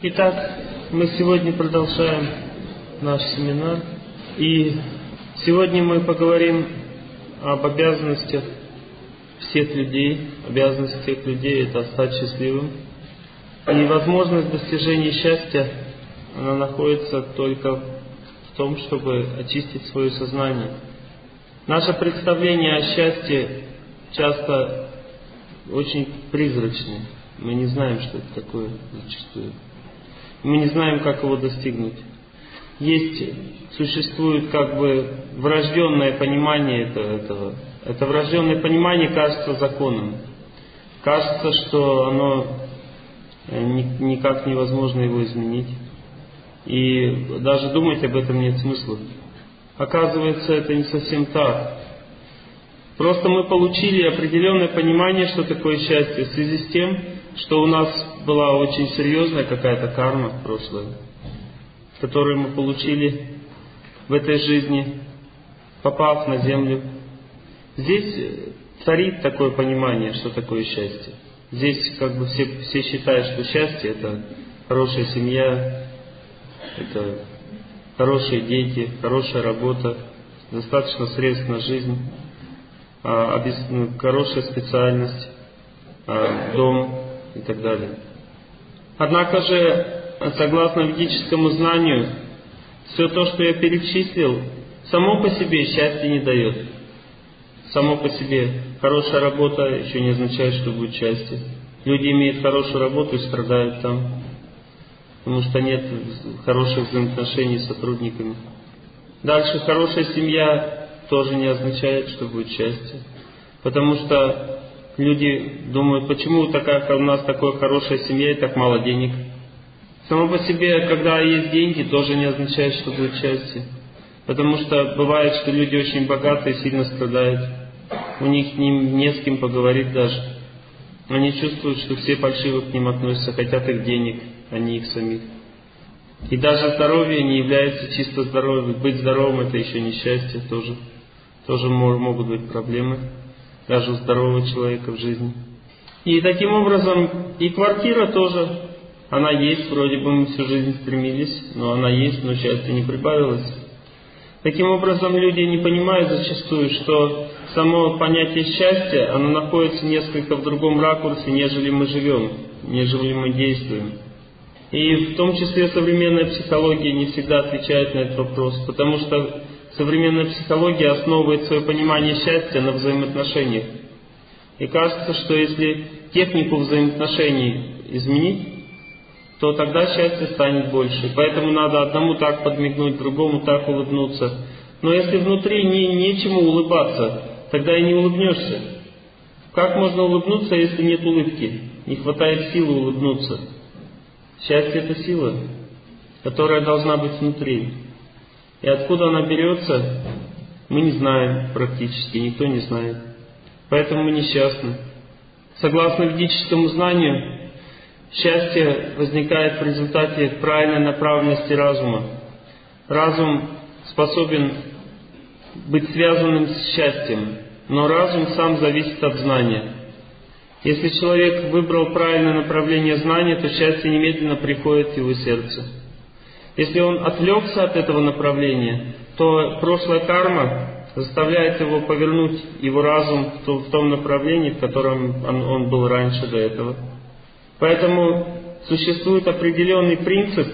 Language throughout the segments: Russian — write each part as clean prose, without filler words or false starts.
Итак, мы сегодня продолжаем наш семинар. И сегодня мы поговорим об обязанностях всех людей. Обязанность всех людей — это стать счастливым. И возможность достижения счастья, она находится только в том, чтобы очистить свое сознание. Наше представление о счастье часто очень призрачное. Мы не знаем, что это такое зачастую. Мы не знаем, как его достигнуть. Существует как бы врожденное понимание этого. Это врожденное понимание кажется законом. Кажется, что оно никак невозможно его изменить. И даже думать об этом нет смысла. Оказывается, это не совсем так. Просто мы получили определенное понимание, что такое счастье, в связи с тем, что у нас была очень серьезная какая-то карма прошлая, которую мы получили в этой жизни, попав на землю. Здесь царит такое понимание, что такое счастье. Здесь как бы все считают, что счастье — это хорошая семья, это хорошие дети, хорошая работа, достаточно средств на жизнь, хорошая специальность, дом и так далее. Однако же, согласно ведическому знанию, все то, что я перечислил, само по себе счастья не дает. Само по себе хорошая работа еще не означает, что будет счастье. Люди имеют хорошую работу и страдают там, потому что нет хороших взаимоотношений с сотрудниками. Дальше, хорошая семья тоже не означает, что будет счастье. Потому что люди думают, почему у нас такая хорошая семья и так мало денег. Само по себе, когда есть деньги, тоже не означает, что будет счастье. Потому что бывает, что люди очень богатые, сильно страдают. У них не с кем поговорить даже. Они чувствуют, что все фальшиво к ним относятся, хотят их денег, а не их самих. И даже здоровье не является чисто здоровьем. Быть здоровым — это еще не счастье, тоже могут быть проблемы. Даже у здорового человека в жизни. И таким образом, и квартира тоже, она есть, вроде бы мы всю жизнь стремились, но она есть, но счастья не прибавилось. Таким образом, люди не понимают зачастую, что само понятие счастья, оно находится несколько в другом ракурсе, нежели мы живем, нежели мы действуем. И в том числе современная психология не всегда отвечает на этот вопрос, потому что современная психология основывает свое понимание счастья на взаимоотношениях. И кажется, что если технику взаимоотношений изменить, то тогда счастье станет больше. Поэтому надо одному так подмигнуть, другому так улыбнуться. Но если внутри нечему улыбаться, тогда и не улыбнешься. Как можно улыбнуться, если нет улыбки? Не хватает силы улыбнуться. Счастье — это сила, которая должна быть внутри. И откуда она берется, мы не знаем практически, никто не знает. Поэтому мы несчастны. Согласно ведическому знанию, счастье возникает в результате правильной направленности разума. Разум способен быть связанным с счастьем, но разум сам зависит от знания. Если человек выбрал правильное направление знания, то счастье немедленно приходит в его сердце. Если он отвлекся от этого направления, то прошлая карма заставляет его повернуть его разум в том направлении, в котором он был раньше до этого. Поэтому существует определенный принцип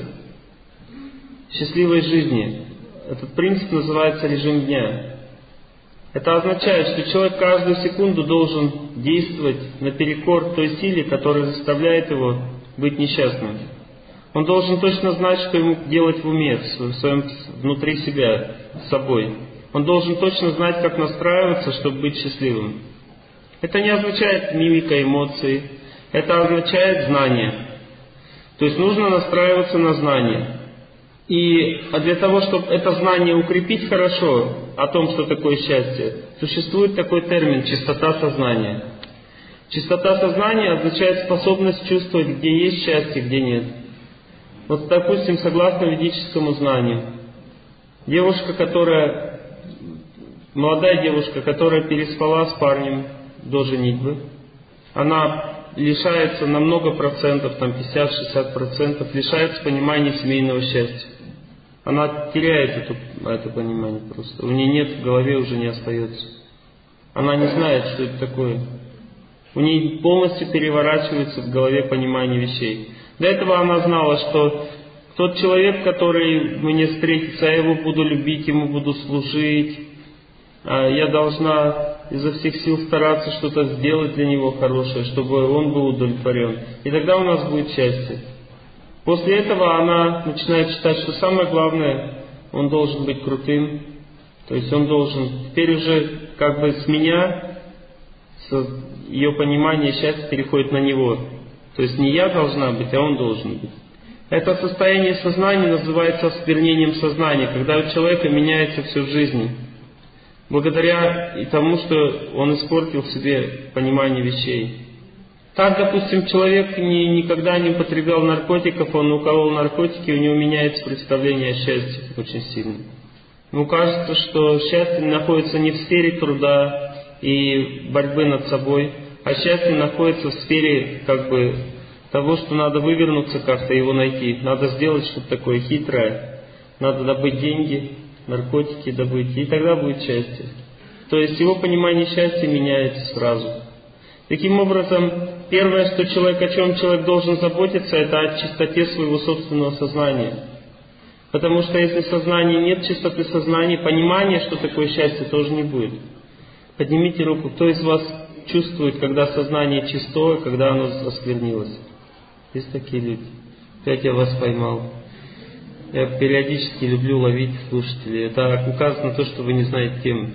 счастливой жизни. Этот принцип называется режим дня. Это означает, что человек каждую секунду должен действовать наперекор той силе, которая заставляет его быть несчастным. Он должен точно знать, что ему делать в уме, внутри себя, с собой. Он должен точно знать, как настраиваться, чтобы быть счастливым. Это не означает мимика эмоций, это означает знание. То есть нужно настраиваться на знание. И для того, чтобы это знание укрепить хорошо о том, что такое счастье, существует такой термин — чистота сознания. Чистота сознания означает способность чувствовать, где есть счастье, где нет. Вот, допустим, согласно ведическому знанию, молодая девушка, которая переспала с парнем до женитьбы, она лишается на много процентов, там 50-60%, лишается понимания семейного счастья. Она теряет это понимание просто. У нее нет, в голове уже не остается. Она не знает, что это такое. У нее полностью переворачивается в голове понимание вещей. До этого она знала, что тот человек, который мне встретится, я его буду любить, ему буду служить. Я должна изо всех сил стараться что-то сделать для него хорошее, чтобы он был удовлетворен. И тогда у нас будет счастье. После этого она начинает считать, что самое главное, он должен быть крутым. То есть он должен, теперь уже как бы с меня, ее понимание счастья переходит на него. То есть не я должна быть, а он должен быть. Это состояние сознания называется осквернением сознания, когда у человека меняется все в жизни. Благодаря и тому, что он испортил себе понимание вещей. Так, допустим, человек никогда не употреблял наркотиков, он уколол наркотики, у него меняется представление о счастье очень сильно. Ему кажется, что счастье находится не в сфере труда и борьбы над собой, а счастье находится в сфере как бы того, что надо вывернуться как-то, его найти. Надо сделать что-то такое хитрое, надо добыть деньги, наркотики добыть, и тогда будет счастье. То есть его понимание счастья меняется сразу. Таким образом, первое, что человек, о чем человек должен заботиться, это о чистоте своего собственного сознания. Потому что если в сознании нет чистоты сознания, понимания, что такое счастье, тоже не будет. Поднимите руку, кто из вас чувствует, когда сознание чистое, когда оно осквернилось? Есть такие люди. Опять я вас поймал. Я периодически люблю ловить слушателей. Это указано на то, что вы не знаете темы.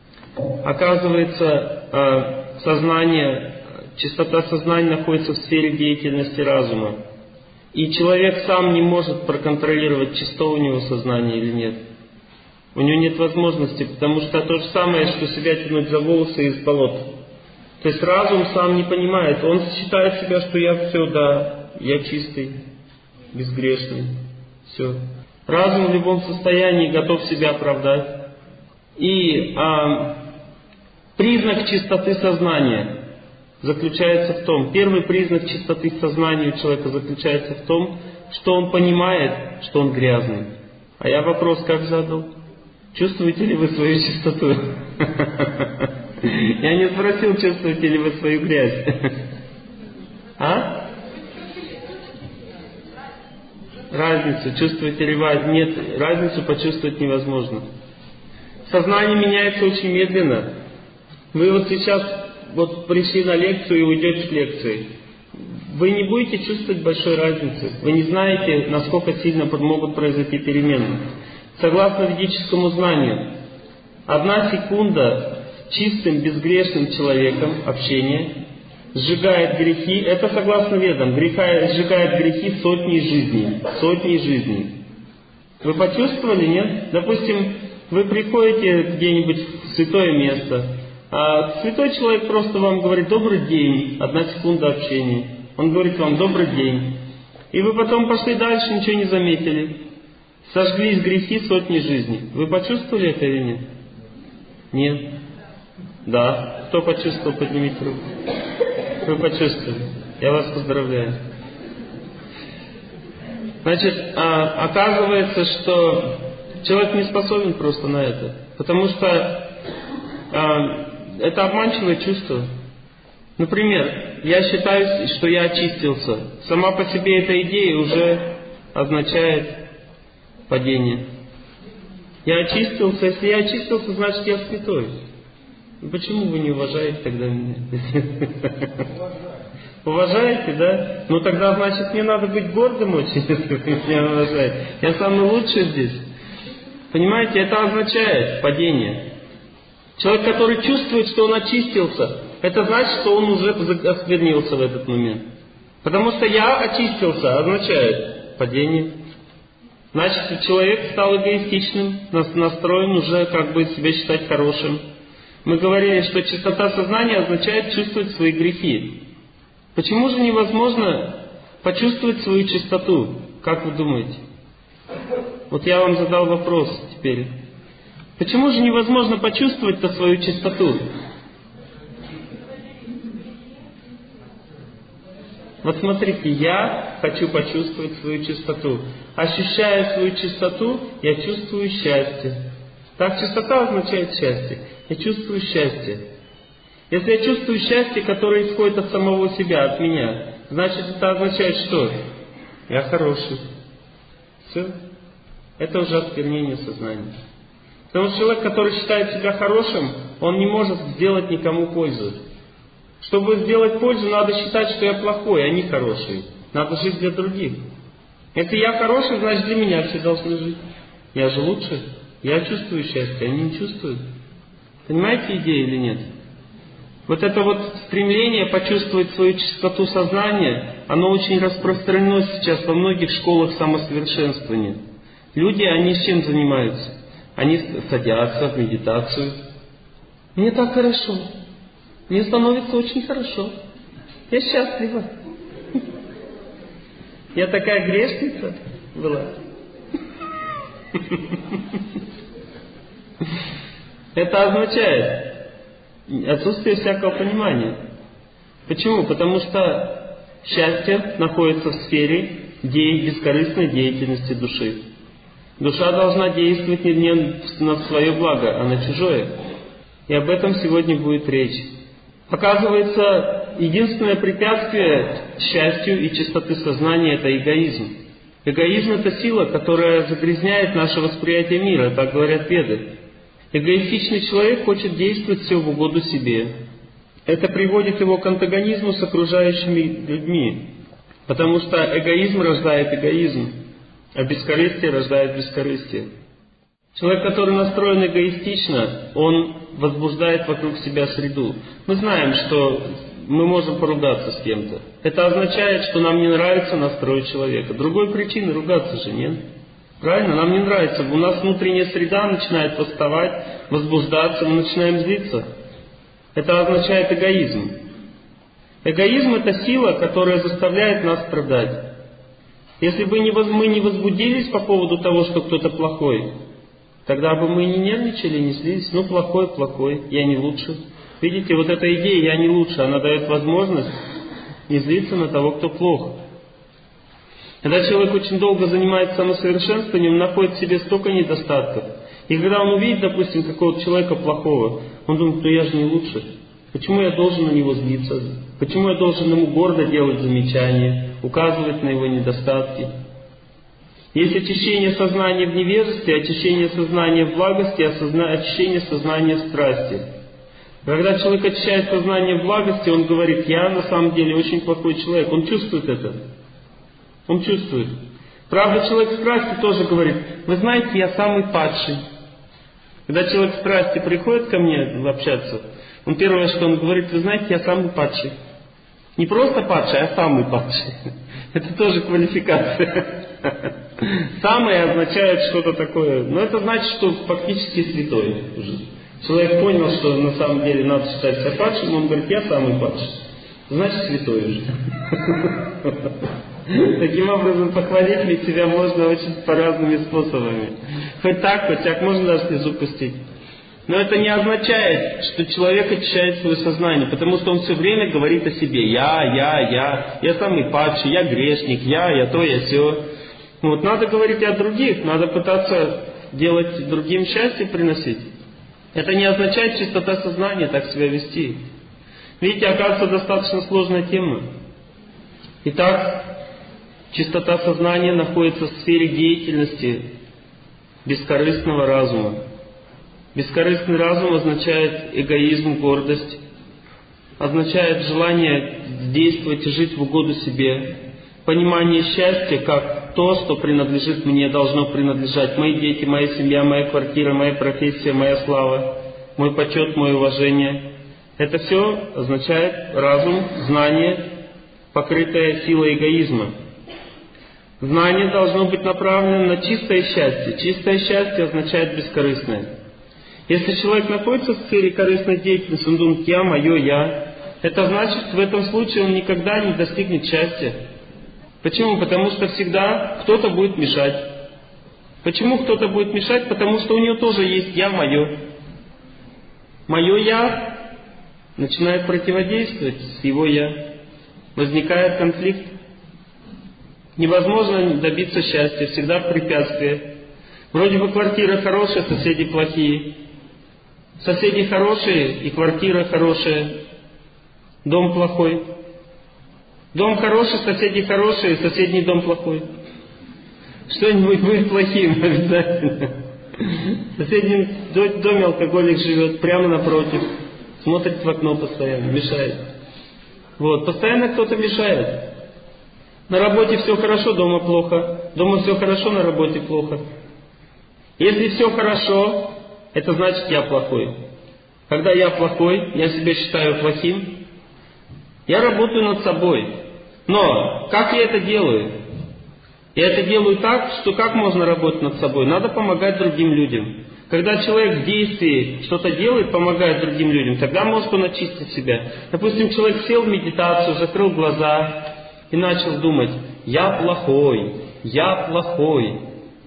Оказывается, сознание, чистота сознания находится в сфере деятельности разума. И человек сам не может проконтролировать, чисто у него сознание или нет. У него нет возможности, потому что то же самое, что себя тянуть за волосы из болот. То есть разум сам не понимает. Он считает себя, что я все, да, я чистый, безгрешный. Все. Разум в любом состоянии готов себя оправдать. И признак чистоты сознания заключается в том, первый признак чистоты сознания у человека заключается в том, что он понимает, что он грязный. А я вопрос как задал? Чувствуете ли вы свою чистоту? Я не спросил, чувствуете ли вы свою грязь. А? Разницу, чувствуете ли вы? Нет, разницу почувствовать невозможно. Сознание меняется очень медленно. Вы вот сейчас пришли на лекцию и уйдете с лекции. Вы не будете чувствовать большой разницы. Вы не знаете, насколько сильно могут произойти перемены. Согласно ведическому знанию, 1 секунда с чистым, безгрешным человеком общения сжигает грехи, это согласно ведам, сжигает грехи сотни жизней. Сотни жизней. Вы почувствовали, нет? Допустим, вы приходите где-нибудь в святое место, а святой человек просто вам говорит «добрый день», 1 секунда общения. Он говорит вам «добрый день». И вы потом пошли дальше, ничего не заметили. Сожглись грехи сотни жизней. Вы почувствовали это или нет? Нет. Да. Кто почувствовал, поднимите руку. Вы почувствовали. Я вас поздравляю. Значит, оказывается, что человек не способен просто на это. Потому что это обманчивое чувство. Например, я считаю, что я очистился. Сама по себе эта идея уже означает падение. Я очистился. Если я очистился, значит я святой. Почему вы не уважаете тогда меня? Уважаете, да? Ну тогда, значит, мне надо быть гордым очень, если вы меня уважаете. Я самый лучший здесь. Понимаете, это означает падение. Человек, который чувствует, что он очистился, это значит, что он уже осквернился в этот момент. Потому что я очистился означает падение. Значит, человек стал эгоистичным, настроен уже как бы себя считать хорошим. Мы говорили, что чистота сознания означает чувствовать свои грехи. Почему же невозможно почувствовать свою чистоту? Как вы думаете? Вот я вам задал вопрос теперь. Почему же невозможно почувствовать-то свою чистоту? Вот смотрите, я хочу почувствовать свою чистоту. Ощущая свою чистоту, я чувствую счастье. Так, чистота означает счастье. Я чувствую счастье. Если я чувствую счастье, которое исходит от самого себя, от меня, значит, это означает что? Я хороший. Все. Это уже осквернение сознания. Потому что человек, который считает себя хорошим, он не может сделать никому пользу. Чтобы сделать пользу, надо считать, что я плохой, а не хороший. Надо жить для других. Если я хороший, значит для меня все должны жить. Я же лучше. Я чувствую счастье, они не чувствуют. Понимаете идею или нет? Вот это вот стремление почувствовать свою чистоту сознания, оно очень распространено сейчас во многих школах самосовершенствования. Люди, они с чем занимаются? Они садятся в медитацию. Мне так хорошо. Мне становится очень хорошо. Я счастлива. Я такая грешница была. Это означает отсутствие всякого понимания. Почему? Потому что счастье находится в сфере бескорыстной деятельности души. Душа должна действовать не на свое благо, а на чужое. И об этом сегодня будет речь. Оказывается, единственное препятствие счастью и чистоты сознания – это эгоизм. Эгоизм – это сила, которая загрязняет наше восприятие мира, так говорят Веды. Эгоистичный человек хочет действовать все в угоду себе. Это приводит его к антагонизму с окружающими людьми, потому что эгоизм рождает эгоизм, а бескорыстие рождает бескорыстие. Человек, который настроен эгоистично, он возбуждает вокруг себя среду. Мы знаем, что мы можем поругаться с кем-то. Это означает, что нам не нравится настрой человека. Другой причины ругаться же нет. Правильно? Нам не нравится. У нас внутренняя среда начинает восставать, возбуждаться, мы начинаем злиться. Это означает эгоизм. Эгоизм – это сила, которая заставляет нас страдать. Если бы мы не возбудились по поводу того, что кто-то плохой, тогда бы мы не нервничали, не злились. Ну, плохой, я не лучше. Видите, вот эта идея «я не лучше», она дает возможность не злиться на того, кто плох. Когда человек очень долго занимается самосовершенствованием, он находит в себе столько недостатков. И когда он увидит, допустим, какого-то человека плохого, он думает, ну я же не лучше. Почему я должен на него злиться? Почему я должен ему гордо делать замечания, указывать на его недостатки? Есть очищение сознания в невежестве, очищение сознания в благости, очищение сознания в страсти. Когда человек очищает сознание в благости, он говорит, я на самом деле очень плохой человек. Он чувствует это. Он чувствует. Правда, человек в страсти тоже говорит, вы знаете, я самый падший. Когда человек в страсти приходит ко мне общаться, он первое, что он говорит, вы знаете, я самый падший. Не просто падший, а самый падший. Это тоже квалификация. Самый означает что-то такое. Но это значит, что фактически святой уже. Человек понял, что на самом деле надо считать себя падшим, он говорит, я самый падший. Значит, святой уже. Таким образом, похвалить ведь себя можно очень по разными способами. Хоть так, можно даже слезу пустить. Но это не означает, что человек очищает свое сознание, потому что он все время говорит о себе. Я самый падший, я грешник, я то, я сё. Вот надо говорить о других, надо пытаться делать другим счастье приносить. Это не означает чистота сознания, так себя вести. Видите, оказывается, достаточно сложная тема. Итак, чистота сознания находится в сфере деятельности бескорыстного разума. Бескорыстный разум означает эгоизм, гордость, означает желание действовать и жить в угоду себе, понимание счастья как то, что принадлежит мне, должно принадлежать мои дети, моя семья, моя квартира, моя профессия, моя слава, мой почет, мое уважение. Это все означает разум, знание, покрытое силой эгоизма. Знание должно быть направлено на чистое счастье. Чистое счастье означает бескорыстное. Если человек находится в сфере корыстной деятельности, он думает «я», «моё», «я», это значит, в этом случае он никогда не достигнет счастья. Почему? Потому что всегда кто-то будет мешать. Почему кто-то будет мешать? Потому что у него тоже есть «я», «моё». Мое «я» начинает противодействовать с его «я». возникает конфликт. Невозможно добиться счастья, всегда препятствия. Вроде бы квартира хорошая, соседи плохие. Соседи хорошие и квартира хорошая. Дом плохой. Дом хороший, соседи хорошие, соседний дом плохой. Что-нибудь будет плохим обязательно. В соседнем доме алкоголик живет прямо напротив. Смотрит в окно постоянно, мешает. Вот, постоянно кто-то мешает. На работе все хорошо, дома плохо. Дома все хорошо, на работе плохо. Если все хорошо, это значит я плохой. Когда я плохой, я себя считаю плохим, я работаю над собой. Но как я это делаю? Я это делаю так, что как можно работать над собой? Надо помогать другим людям. Когда человек в действии что-то делает, помогает другим людям, тогда может он очистить себя. Допустим, человек сел в медитацию, закрыл глаза и начал думать: я плохой, я плохой.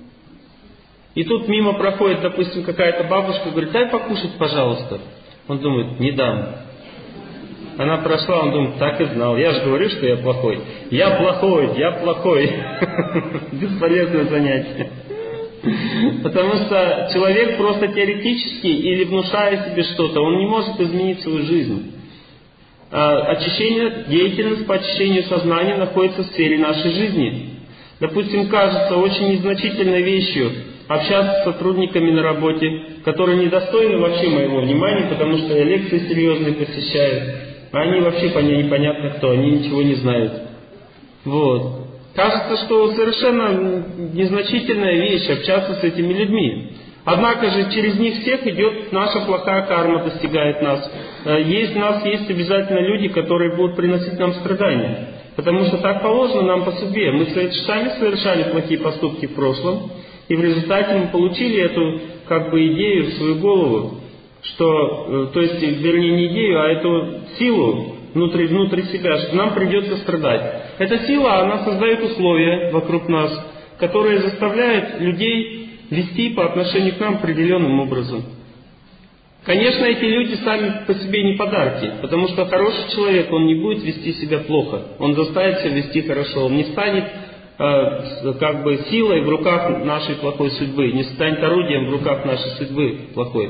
И тут мимо проходит, допустим, какая-то бабушка, говорит: дай покушать, пожалуйста. Он думает: не дам. Она прошла, он думает: так и знал, я же говорю, что я плохой. Я плохой, я плохой. Бесполезное занятие. Потому что человек просто теоретически или внушая себе что-то, он не может изменить свою жизнь. Очищение, деятельность по очищению сознания находится в сфере нашей жизни. Допустим, кажется очень незначительной вещью общаться с сотрудниками на работе, которые недостойны вообще моего внимания, потому что я лекции серьезные посещаю, а они вообще непонятно кто, они ничего не знают. Вот. Кажется, что совершенно незначительная вещь общаться с этими людьми. Однако же через них всех идет наша плохая карма, достигает нас. У нас есть обязательно люди, которые будут приносить нам страдания. Потому что так положено нам по судьбе. Мы сами совершали плохие поступки в прошлом, и в результате мы получили эту идею в свою голову, что, то есть, вернее, не идею, а эту силу внутри себя, что нам придется страдать. Эта сила, она создает условия вокруг нас, которые заставляют людей вести по отношению к нам определенным образом. Конечно, эти люди сами по себе не подарки, потому что хороший человек, он не будет вести себя плохо, он заставит себя вести хорошо, он не станет силой в руках нашей плохой судьбы, не станет орудием в руках нашей судьбы плохой.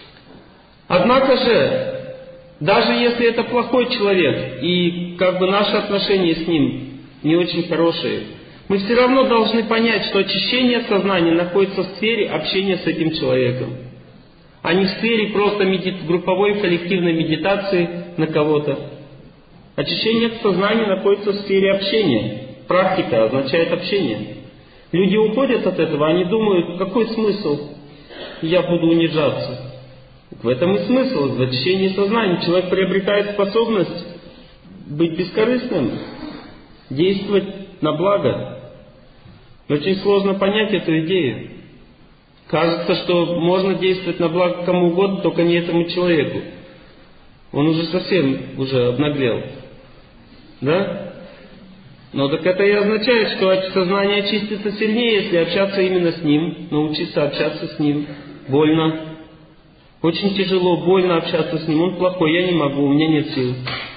Однако же, даже если это плохой человек, и наши отношения с ним не очень хорошие, мы все равно должны понять, что очищение сознания находится в сфере общения с этим человеком, а не в сфере просто групповой коллективной медитации на кого-то. Очищение сознания находится в сфере общения. Практика означает общение. Люди уходят от этого, они думают: какой смысл? Я буду унижаться. В этом и смысл, в очищении сознания. Человек приобретает способность быть бескорыстным, действовать на благо. Очень сложно понять эту идею. Кажется, что можно действовать на благо кому угодно, только не этому человеку. Он уже совсем обнаглел. Да? Но так это и означает, что сознание очистится сильнее, если общаться именно с ним, научиться общаться с ним. Больно. Очень тяжело, больно общаться с ним. Он плохой, я не могу, у меня нет сил.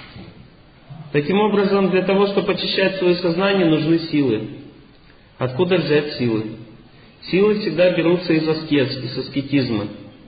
Таким образом, для того, чтобы очищать свое сознание, нужны силы. Откуда взять силы? Силы всегда берутся из аскез, из аскетизма.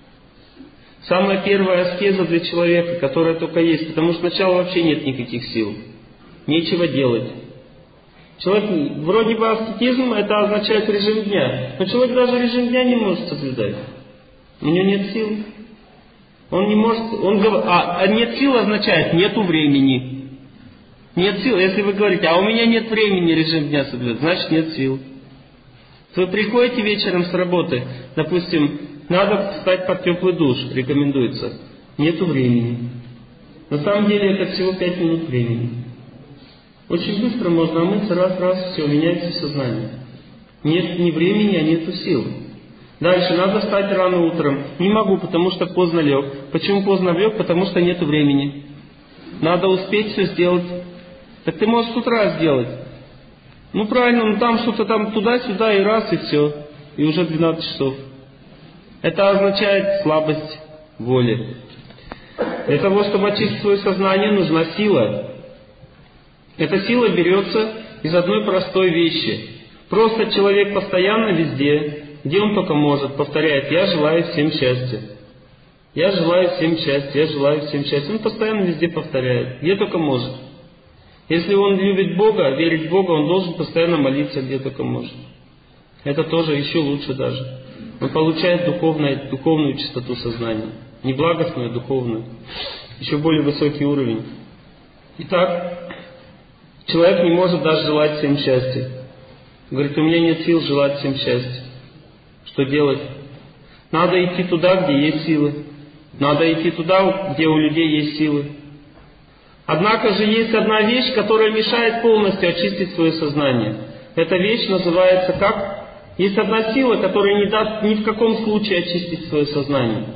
Самая первая аскеза для человека, которая только есть, потому что сначала вообще нет никаких сил. Нечего делать. Человек, вроде бы аскетизм, это означает режим дня. Но человек даже режим дня не может соблюдать. У него нет сил. Он не может... нет сил означает нету времени. Нет сил. Если вы говорите: а у меня нет времени режим дня соблюдать, значит нет сил. Вы приходите вечером с работы, допустим, надо встать под теплый душ, рекомендуется. Нету времени. На самом деле это всего 5 минут времени. Очень быстро можно омыться, раз, все, меняется сознание. Нет ни времени, а нету сил. Дальше, надо встать рано утром. Не могу, потому что поздно лег. Почему поздно лег? Потому что нету времени. Надо успеть все сделать. Так ты можешь с утра сделать. Правильно, там что-то туда-сюда и раз, и все. И уже 12 часов. Это означает слабость воли. Для того, чтобы очистить свое сознание, нужна сила. Эта сила берется из одной простой вещи. Просто человек постоянно везде, где он только может, повторяет: «Я желаю всем счастья». «Я желаю всем счастья, я желаю всем счастья». Он постоянно везде повторяет, где только может. Если он любит Бога, верит в Бога, он должен постоянно молиться, где только может. Это тоже еще лучше даже. Он получает духовную чистоту сознания. Не благостную, а духовную. Еще более высокий уровень. Итак, человек не может даже желать всем счастья. Говорит: у меня нет сил желать всем счастья. Что делать? Надо идти туда, где есть силы. Надо идти туда, где у людей есть силы. Однако же есть одна вещь, которая мешает полностью очистить свое сознание. Эта вещь называется как? Есть одна сила, которая не даст ни в каком случае очистить свое сознание.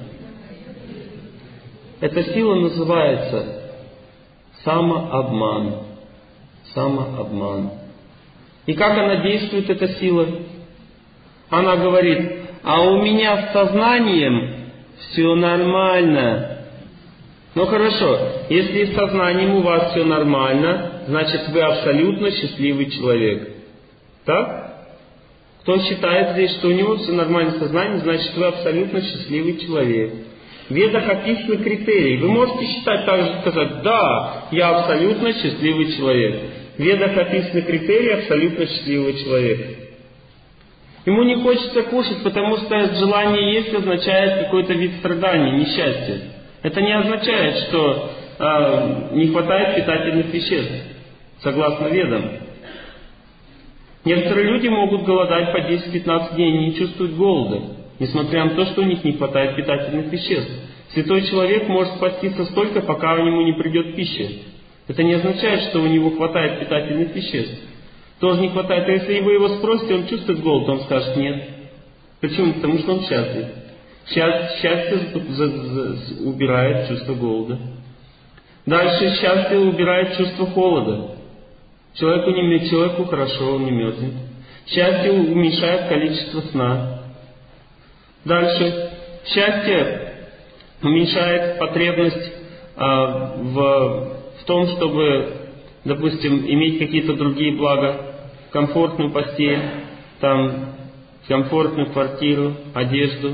Эта сила называется самообман. Самообман. И как она действует, эта сила? Она говорит: а у меня с сознанием все нормально. Ну хорошо, если с сознанием у вас все нормально, значит вы абсолютно счастливый человек. Так? Кто считает здесь, что у него все нормально с сознанием, значит вы абсолютно счастливый человек. В ведах описаны критерии. Вы можете считать так же, сказать: да, я абсолютно счастливый человек. В ведах описаны критерии абсолютно счастливого человека. Ему не хочется кушать, потому что желание есть означает какой-то вид страдания, несчастья. Это не означает, что не хватает питательных веществ, согласно ведам. Некоторые люди могут голодать по 10-15 дней и не чувствуют голода, несмотря на то, что у них не хватает питательных веществ. Святой человек может поститься столько, пока у него не придет пища. Это не означает, что у него хватает питательных веществ. Тоже не хватает. А если вы его спросите, он чувствует голод, он скажет: нет. Почему? Потому что он счастлив. Счастье убирает чувство голода. Дальше счастье убирает чувство холода. Человеку хорошо, он не мерзнет. Счастье уменьшает количество сна. Дальше счастье уменьшает потребность в том, чтобы, допустим, иметь какие-то другие блага, комфортную постель, комфортную квартиру, одежду.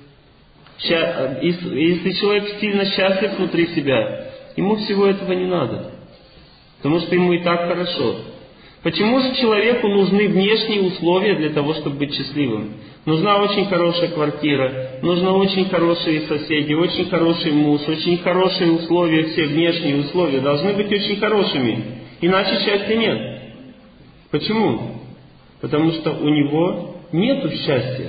Если человек сильно счастлив внутри себя, ему всего этого не надо, потому что ему и так хорошо. Почему же человеку нужны внешние условия для того, чтобы быть счастливым? Нужна очень хорошая квартира, нужны очень хорошие соседи, очень хороший муж, очень хорошие условия, все внешние условия должны быть очень хорошими, иначе счастья нет. Почему? Потому что у него нету счастья.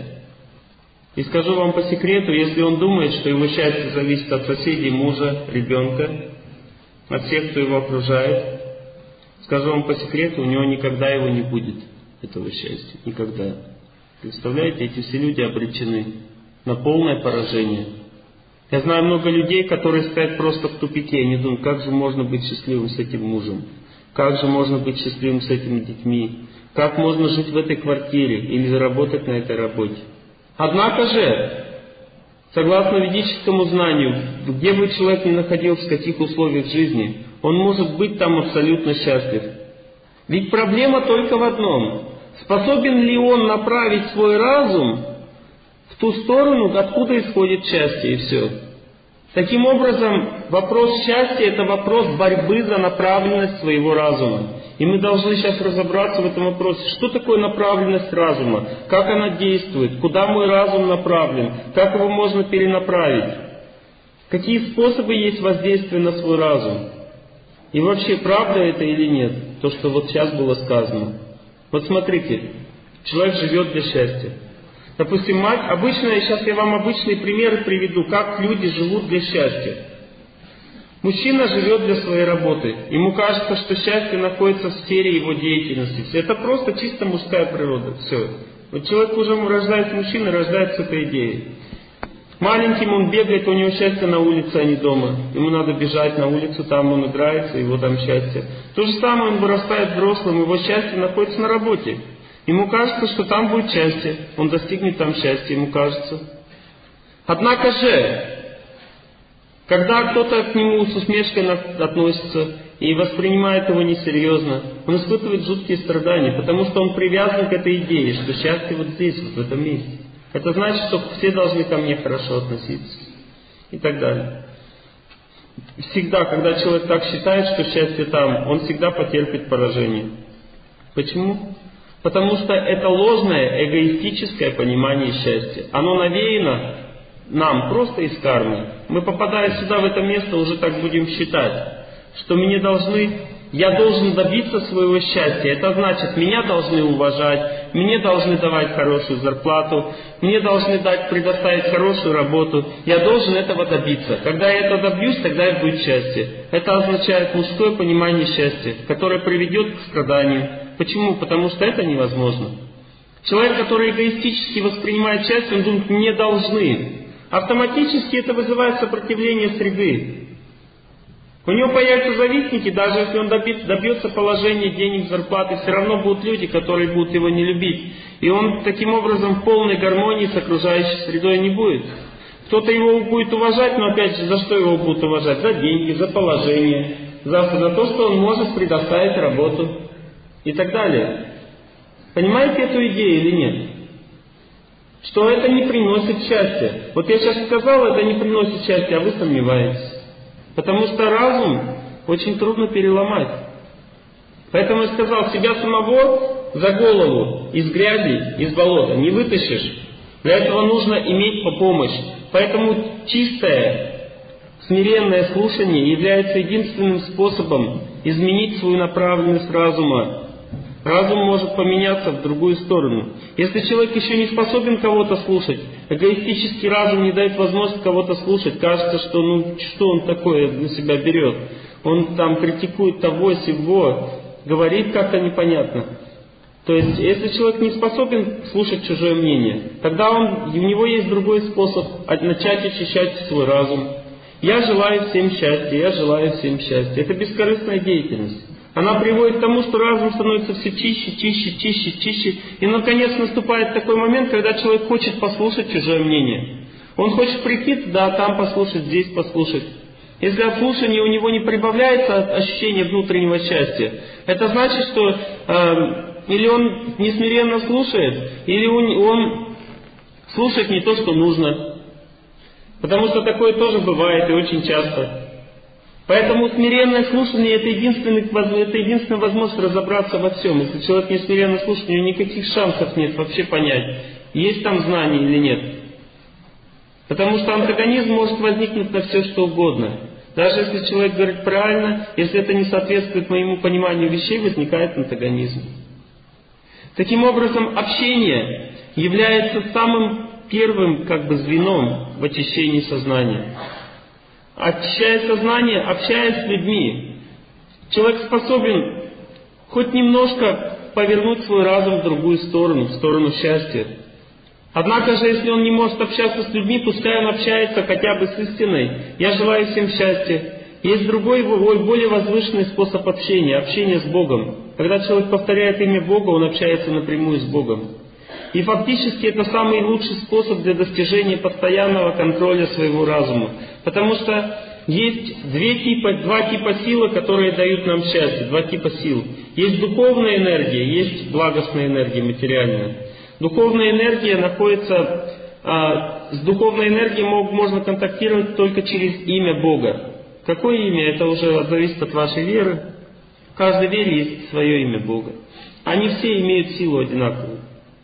И скажу вам по секрету, если он думает, что его счастье зависит от соседей, мужа, ребенка, от всех, кто его окружает, скажу вам по секрету, у него никогда его не будет, этого счастья. Никогда. Представляете, эти все люди обречены на полное поражение. Я знаю много людей, которые стоят просто в тупике. Они думают: как же можно быть счастливым с этим мужем? Как же можно быть счастливым с этими детьми? Как можно жить в этой квартире или заработать на этой работе? Однако же, согласно ведическому знанию, где бы человек ни находился, в каких условиях жизни, он может быть там абсолютно счастлив. Ведь проблема только в одном: способен ли он направить свой разум в ту сторону, откуда исходит счастье, и все. Таким образом, вопрос счастья — это вопрос борьбы за направленность своего разума. И мы должны сейчас разобраться в этом вопросе. Что такое направленность разума? Как она действует? Куда мой разум направлен? Как его можно перенаправить? Какие способы есть воздействия на свой разум? И вообще, правда это или нет? То, что вот сейчас было сказано. Вот смотрите, человек живет для счастья. Допустим, сейчас я вам обычные примеры приведу, как люди живут для счастья. Мужчина живет для своей работы. Ему кажется, что счастье находится в сфере его деятельности. Это просто чисто мужская природа. Все. Вот человек уже рождается мужчиной, рождается с этой идеей. Маленьким он бегает, у него счастье на улице, а не дома. Ему надо бежать на улицу, там он играется, его там счастье. То же самое, он вырастает взрослым, его счастье находится на работе. Ему кажется, что там будет счастье. Он достигнет там счастья, ему кажется. Однако же, когда кто-то к нему с усмешкой относится, и воспринимает его несерьезно. Он испытывает жуткие страдания, потому что он привязан к этой идее, что счастье вот здесь, вот в этом месте. Это значит, что все должны ко мне хорошо относиться. И так далее. Всегда, когда человек так считает, что счастье там, он всегда потерпит поражение. Почему? Потому что это ложное, эгоистическое понимание счастья. Оно навеяно нам просто из кармы. Мы, попадая сюда, в это место, уже так будем считать, что я должен добиться своего счастья. Это значит, меня должны уважать, мне должны давать хорошую зарплату, мне должны предоставить хорошую работу. Я должен этого добиться. Когда я это добьюсь, тогда и будет счастье. Это означает мужское понимание счастья, которое приведет к страданию. Почему? Потому что это невозможно. Человек, который эгоистически воспринимает счастье, он думает, мне должны. Автоматически это вызывает сопротивление среды. У него появятся завистники, даже если он добьется положения, денег, зарплаты, все равно будут люди, которые будут его не любить. И он таким образом в полной гармонии с окружающей средой не будет. Кто-то его будет уважать, но опять же, за что его будут уважать? За деньги, за положение, за то, что он может предоставить работу и так далее. Понимаете эту идею или нет? Что это не приносит счастья. Вот я сейчас сказал, это не приносит счастья, а вы сомневаетесь. Потому что разум очень трудно переломать. Поэтому я сказал, себя самого за голову из грязи, из болота не вытащишь. Для этого нужно иметь помощь. Поэтому чистое, смиренное слушание является единственным способом изменить свою направленность разума. Разум может поменяться в другую сторону. Если человек еще не способен кого-то слушать, эгоистический разум не дает возможность кого-то слушать, кажется, что что он такое на себя берет. Он там критикует того, сего, говорит как-то непонятно. То есть, если человек не способен слушать чужое мнение, тогда у него есть другой способ начать очищать свой разум. Я желаю всем счастья, я желаю всем счастья. Это бескорыстная деятельность. Она приводит к тому, что разум становится все чище, чище, чище, чище. И наконец наступает такой момент, когда человек хочет послушать чужое мнение. Он хочет прийти, да, там послушать, здесь послушать. Если от слушания у него не прибавляется ощущение внутреннего счастья, это значит, что или он несмиренно слушает, или он слушает не то, что нужно. Потому что такое тоже бывает и очень часто. Поэтому смиренное слушание это единственная возможность разобраться во всем. Если человек не смиренно слушает, у него никаких шансов нет вообще понять, есть там знание или нет. Потому что антагонизм может возникнуть на все что угодно. Даже если человек говорит правильно, если это не соответствует моему пониманию вещей, возникает антагонизм. Таким образом, общение является самым первым звеном в очищении сознания. Очищая сознание, общаясь с людьми, человек способен хоть немножко повернуть свой разум в другую сторону, в сторону счастья. Однако же, если он не может общаться с людьми, пускай он общается хотя бы с истиной. Я желаю всем счастья. Есть другой, более возвышенный способ общения, общение с Богом. Когда человек повторяет имя Бога, он общается напрямую с Богом. И фактически это самый лучший способ для достижения постоянного контроля своего разума. Потому что есть два типа силы, которые дают нам счастье. Два типа сил. Есть духовная энергия, есть благостная энергия, материальная. Духовная энергия находится... С духовной энергией можно контактировать только через имя Бога. Какое имя? Это уже зависит от вашей веры. В каждой вере есть свое имя Бога. Они все имеют силу одинаковую.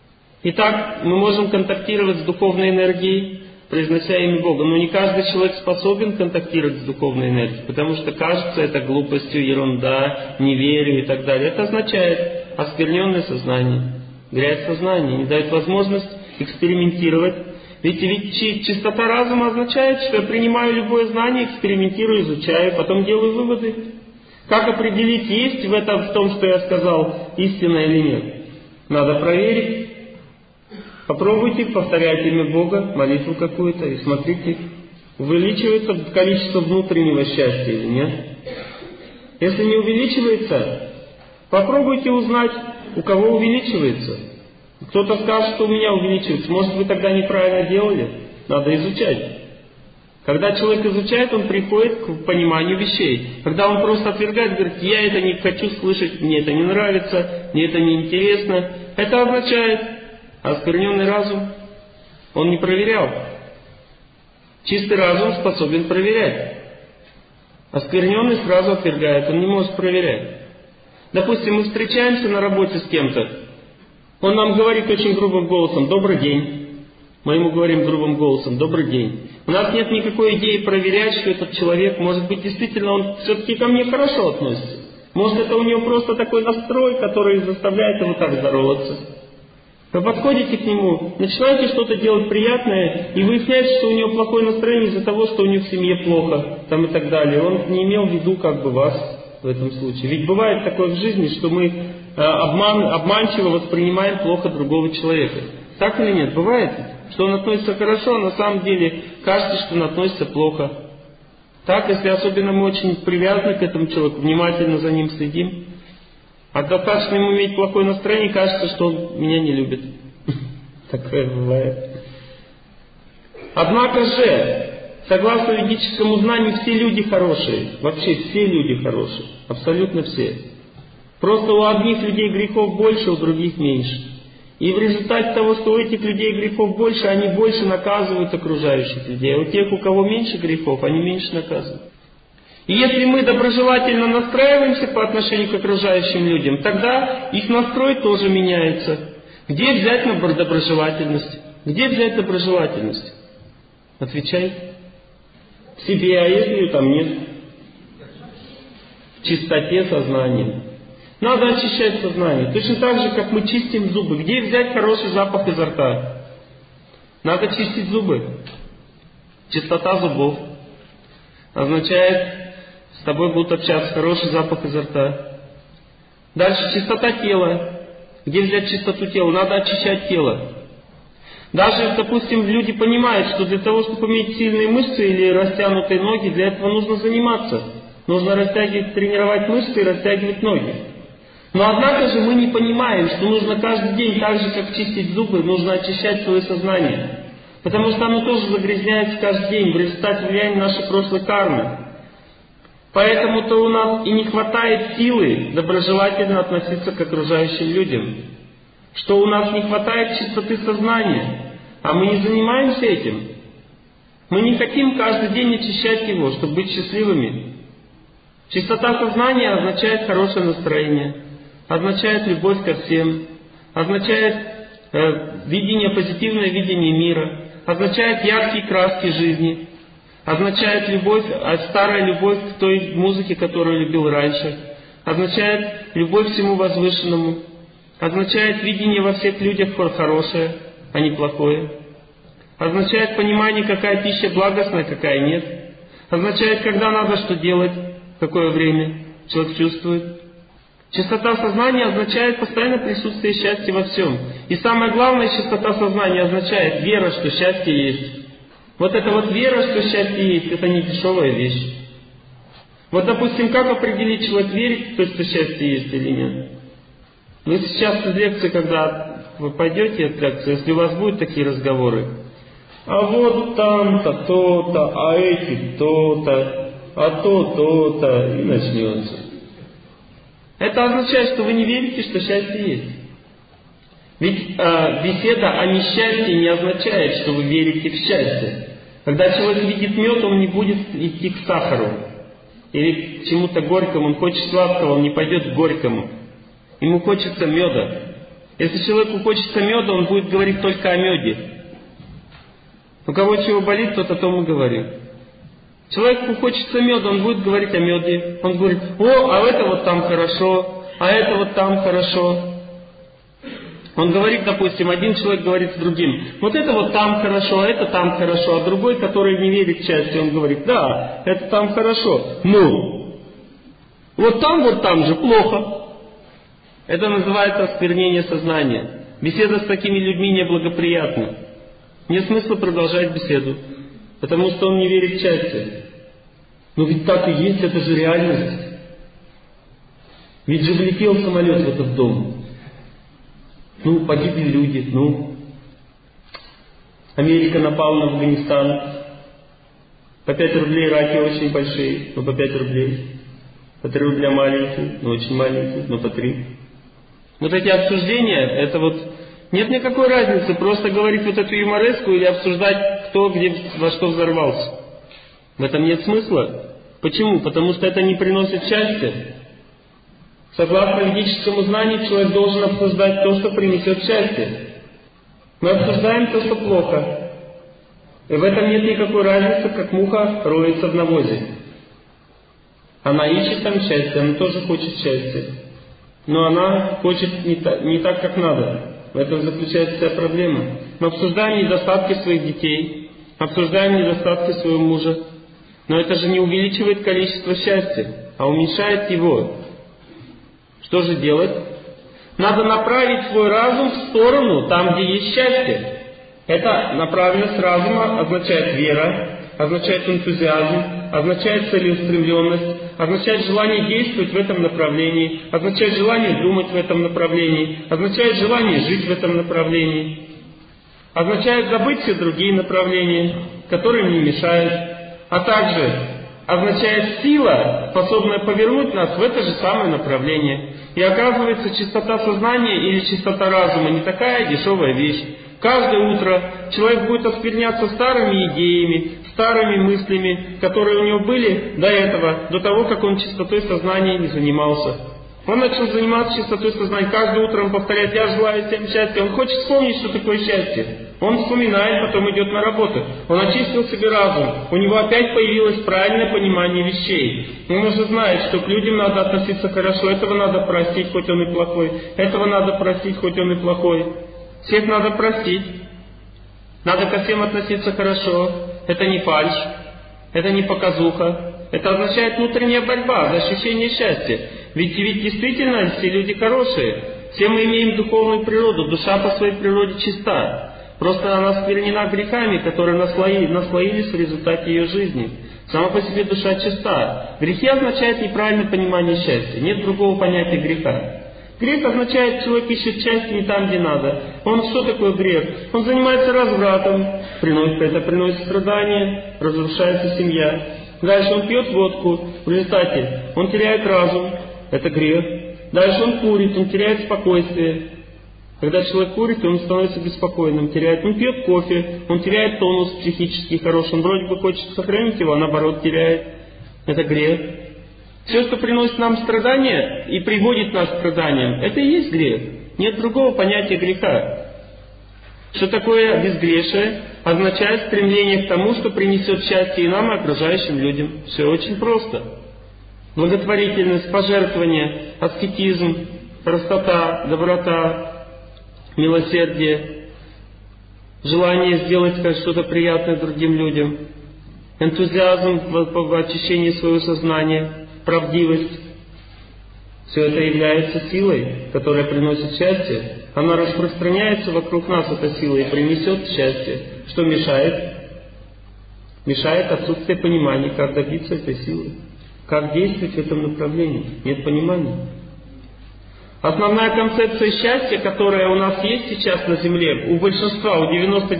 Итак, мы можем контактировать с духовной энергией, произнося имя Бога. Но не каждый человек способен контактировать с духовной энергией, потому что кажется это глупостью, ерунда, неверию и так далее. Это означает оскверненное сознание, грязь сознания, не дает возможность экспериментировать. Ведь чистота разума означает, что я принимаю любое знание, экспериментирую, изучаю, потом делаю выводы. Как определить, есть в том, что я сказал, истина или нет? Надо проверить. Попробуйте повторять имя Бога, молитву какую-то, и смотрите, увеличивается количество внутреннего счастья или нет. Если не увеличивается, попробуйте узнать, у кого увеличивается. Кто-то скажет, что у меня увеличивается. Может, вы тогда неправильно делали? Надо изучать. Когда человек изучает, он приходит к пониманию вещей. Когда он просто отвергает, говорит, я это не хочу слышать, мне это не нравится, мне это не интересно, это означает оскверненный разум. Он не проверял. Чистый разум способен проверять. Оскверненный сразу отвергает, он не может проверять. Допустим, мы встречаемся на работе с кем-то, он нам говорит очень грубым голосом «добрый день». Мы ему говорим грубым голосом «добрый день». У нас нет никакой идеи проверять, что этот человек, может быть, действительно он все-таки ко мне хорошо относится. Может, это у него просто такой настрой, который заставляет его так здороваться. Вы подходите к нему, начинаете что-то делать приятное, и выясняете, что у него плохое настроение из-за того, что у него в семье плохо, там и так далее. Он не имел в виду как бы вас в этом случае. Ведь бывает такое в жизни, что мы обманчиво воспринимаем плохо другого человека. Так или нет? Бывает? Что он относится хорошо, а на самом деле кажется, что он относится плохо. Так, если особенно мы очень привязаны к этому человеку, внимательно за ним следим, а достаточно ему иметь плохое настроение, кажется, что он меня не любит. Такое бывает. Однако же, согласно ведическому знанию, все люди хорошие. Вообще все люди хорошие. Абсолютно все. Просто у одних людей грехов больше, у других меньше. И в результате того, что у этих людей грехов больше, они больше наказывают окружающих людей. А у тех, у кого меньше грехов, они меньше наказывают. И если мы доброжелательно настраиваемся по отношению к окружающим людям, тогда их настрой тоже меняется. Где взять доброжелательность? Где взять доброжелательность? Отвечай. В себе, а если ее там нет? В чистоте сознания. Надо очищать сознание. Точно так же, как мы чистим зубы. Где взять хороший запах изо рта? Надо чистить зубы. Чистота зубов означает, с тобой будут общаться, хороший запах изо рта. Дальше чистота тела. Где взять чистоту тела? Надо очищать тело. Даже, допустим, люди понимают, что для того, чтобы иметь сильные мышцы или растянутые ноги, для этого нужно заниматься. Нужно тренировать мышцы и растягивать ноги. Но однако же мы не понимаем, что нужно каждый день, так же как чистить зубы, нужно очищать свое сознание. Потому что оно тоже загрязняется каждый день в результате влияния нашей прошлой кармы. Поэтому-то у нас и не хватает силы доброжелательно относиться к окружающим людям. Что у нас не хватает чистоты сознания. А мы не занимаемся этим. Мы не хотим каждый день очищать его, чтобы быть счастливыми. Чистота сознания означает хорошее настроение. Означает любовь ко всем, означает позитивное видение мира, означает яркие краски жизни, означает любовь, старая любовь к той музыке, которую любил раньше, означает любовь к всему возвышенному, означает видение во всех людях хорошее, а не плохое, означает понимание, какая пища благостная, какая нет, означает, когда надо что делать, в какое время человек чувствует. Чистота сознания означает постоянное присутствие счастья во всем. И самое главное, чистота сознания означает вера, что счастье есть. Вот эта вот вера, что счастье есть, это не дешевая вещь. Вот, допустим, как определить, человек верит в то, что счастье есть или нет? Вы сейчас из лекции, когда вы пойдете от лекции, если у вас будут такие разговоры, а вот там-то то-то, а эти то-то, а то-то, и начнется. Это означает, что вы не верите, что счастье есть. Ведь беседа о несчастье не означает, что вы верите в счастье. Когда человек видит мед, он не будет идти к сахару. Или к чему-то горькому. Он хочет сладкого, он не пойдет к горькому. Ему хочется меда. Если человеку хочется меда, он будет говорить только о меде. У кого чего болит, тот о том и говорит. Человеку хочется меда, он будет говорить о меде. Он говорит, а это вот там хорошо, а это вот там хорошо. Он говорит, допустим, один человек говорит с другим, вот это вот там хорошо, а это там хорошо. А другой, который не верит в счастье, он говорит, да, это там хорошо. Ну, вот там же плохо. Это называется осквернение сознания. Беседа с такими людьми неблагоприятна. Нет смысла продолжать беседу, потому что он не верит в счастье. Но ведь так и есть, это же реальность. Ведь же влетел самолет в этот дом. Погибли люди, Америка напала на Афганистан. По 5 рублей раки очень большие, но по 5 рублей. По 3 рубля маленькие, но очень маленькие, но по 3. Вот эти обсуждения, это вот нет никакой разницы, просто говорить вот эту юмореску или обсуждать, кто где во что взорвался. В этом нет смысла. Почему? Потому что это не приносит счастья. Согласно ведическому знанию, человек должен обсуждать то, что принесет счастье. Мы обсуждаем то, что плохо. И в этом нет никакой разницы, как муха роется в навозе. Она ищет там счастье, она тоже хочет счастья. Но она хочет не так, как надо. В этом заключается вся проблема. Мы обсуждаем недостатки своих детей, обсуждаем недостатки своего мужа. Но это же не увеличивает количество счастья, а уменьшает его. Что же делать? Надо направить свой разум в сторону, там, где есть счастье. Это направленность разума означает вера, означает энтузиазм, означает целеустремленность, означает желание действовать в этом направлении, означает желание думать в этом направлении, означает желание жить в этом направлении, означает забыть все другие направления, которые мне мешают, а также означает сила, способная повернуть нас в это же самое направление. И оказывается, чистота сознания или чистота разума не такая дешевая вещь. Каждое утро человек будет оскверняться старыми идеями, старыми мыслями, которые у него были до этого, до того, как он чистотой сознания не занимался. Он начал заниматься чистотой сознания. Каждое утро он повторяет: «Я желаю всем счастья». Он хочет вспомнить, что такое счастье. Он вспоминает, потом идет на работу. Он очистил себе разум. У него опять появилось правильное понимание вещей. Он уже знает, что к людям надо относиться хорошо. Этого надо простить, хоть он и плохой. Этого надо простить, хоть он и плохой. Всех надо простить. Надо ко всем относиться хорошо. Это не фальшь. Это не показуха. Это означает внутренняя борьба за ощущение счастья. Ведь действительно все люди хорошие. Все мы имеем духовную природу. Душа по своей природе чиста. Просто она осквернена грехами, которые наслоились в результате ее жизни. Сама по себе душа чиста. Грехи означают неправильное понимание счастья. Нет другого понятия греха. Грех означает, человек ищет счастье не там, где надо. Он что такое грех? Он занимается развратом, это приносит страдания, разрушается семья. Дальше он пьет водку, в результате он теряет разум, это грех. Дальше он курит, он теряет спокойствие. Когда человек курит, он становится беспокойным, теряет. Он пьет кофе, он теряет тонус психический хороший. Он вроде бы хочет сохранить его, а наоборот теряет. Это грех. Все, что приносит нам страдания и приводит нас к страданиям, это и есть грех. Нет другого понятия греха. Что такое безгрешие? Означает стремление к тому, что принесет счастье и нам, и окружающим людям. Все очень просто. Благотворительность, пожертвование, аскетизм, простота, доброта, милосердие, желание сделать что-то приятное другим людям, энтузиазм в очищении своего сознания, правдивость. Все это является силой, которая приносит счастье. Она распространяется вокруг нас, эта сила, и принесет счастье. Что мешает? Мешает отсутствие понимания, как добиться этой силы. Как действовать в этом направлении. Нет понимания. Основная концепция счастья, которая у нас есть сейчас на Земле, у большинства, у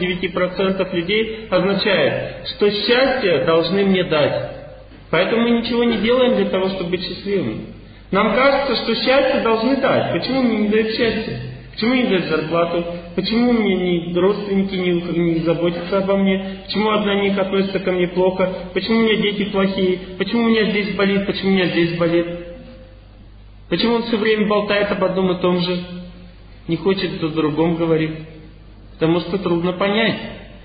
99% людей, означает, что счастье должны мне дать. Поэтому мы ничего не делаем для того, чтобы быть счастливыми. Нам кажется, что счастье должны дать. Почему мне не дают счастье? Почему не дают зарплату? Почему мне родственники не заботятся обо мне? Почему одна них относится ко мне плохо? Почему у меня дети плохие? Почему у меня здесь болит? Почему у меня здесь болит? Почему он все время болтает об одном и том же? Не хочет о другом говорить? Потому что трудно понять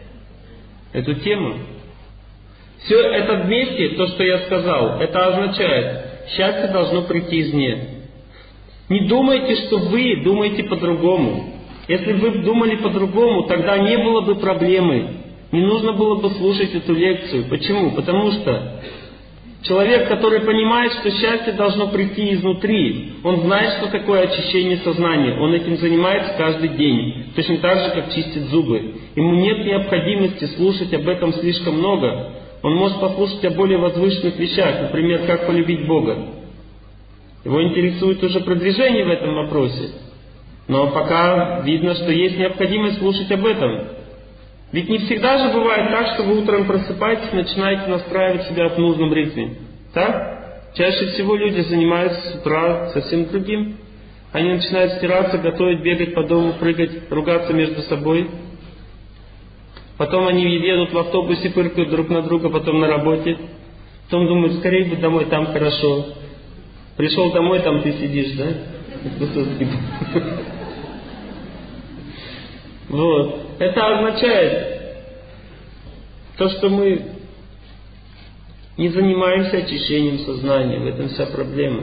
эту тему. Все это вместе, то, что я сказал, это означает, счастье должно прийти извне. Не думайте, что вы думаете по-другому. Если бы вы думали по-другому, тогда не было бы проблемы. Не нужно было бы слушать эту лекцию. Почему? Потому что человек, который понимает, что счастье должно прийти изнутри, он знает, что такое очищение сознания. Он этим занимается каждый день. Точно так же, как чистит зубы. Ему нет необходимости слушать об этом слишком много. Он может послушать о более возвышенных вещах, например, как полюбить Бога. Его интересует уже продвижение в этом вопросе. Но пока видно, что есть необходимость слушать об этом. Ведь не всегда же бывает так, что вы утром просыпаетесь и начинаете настраивать себя в нужном ритме. Так? Чаще всего люди занимаются с утра совсем другим. Они начинают стираться, готовить, бегать по дому, прыгать, ругаться между собой. Потом они едут в автобусе, пыркают друг на друга, потом на работе. Потом думают, скорее бы домой, там хорошо. Пришел домой, там ты сидишь, да? Вот. Это означает то, что мы не занимаемся очищением сознания. В этом вся проблема.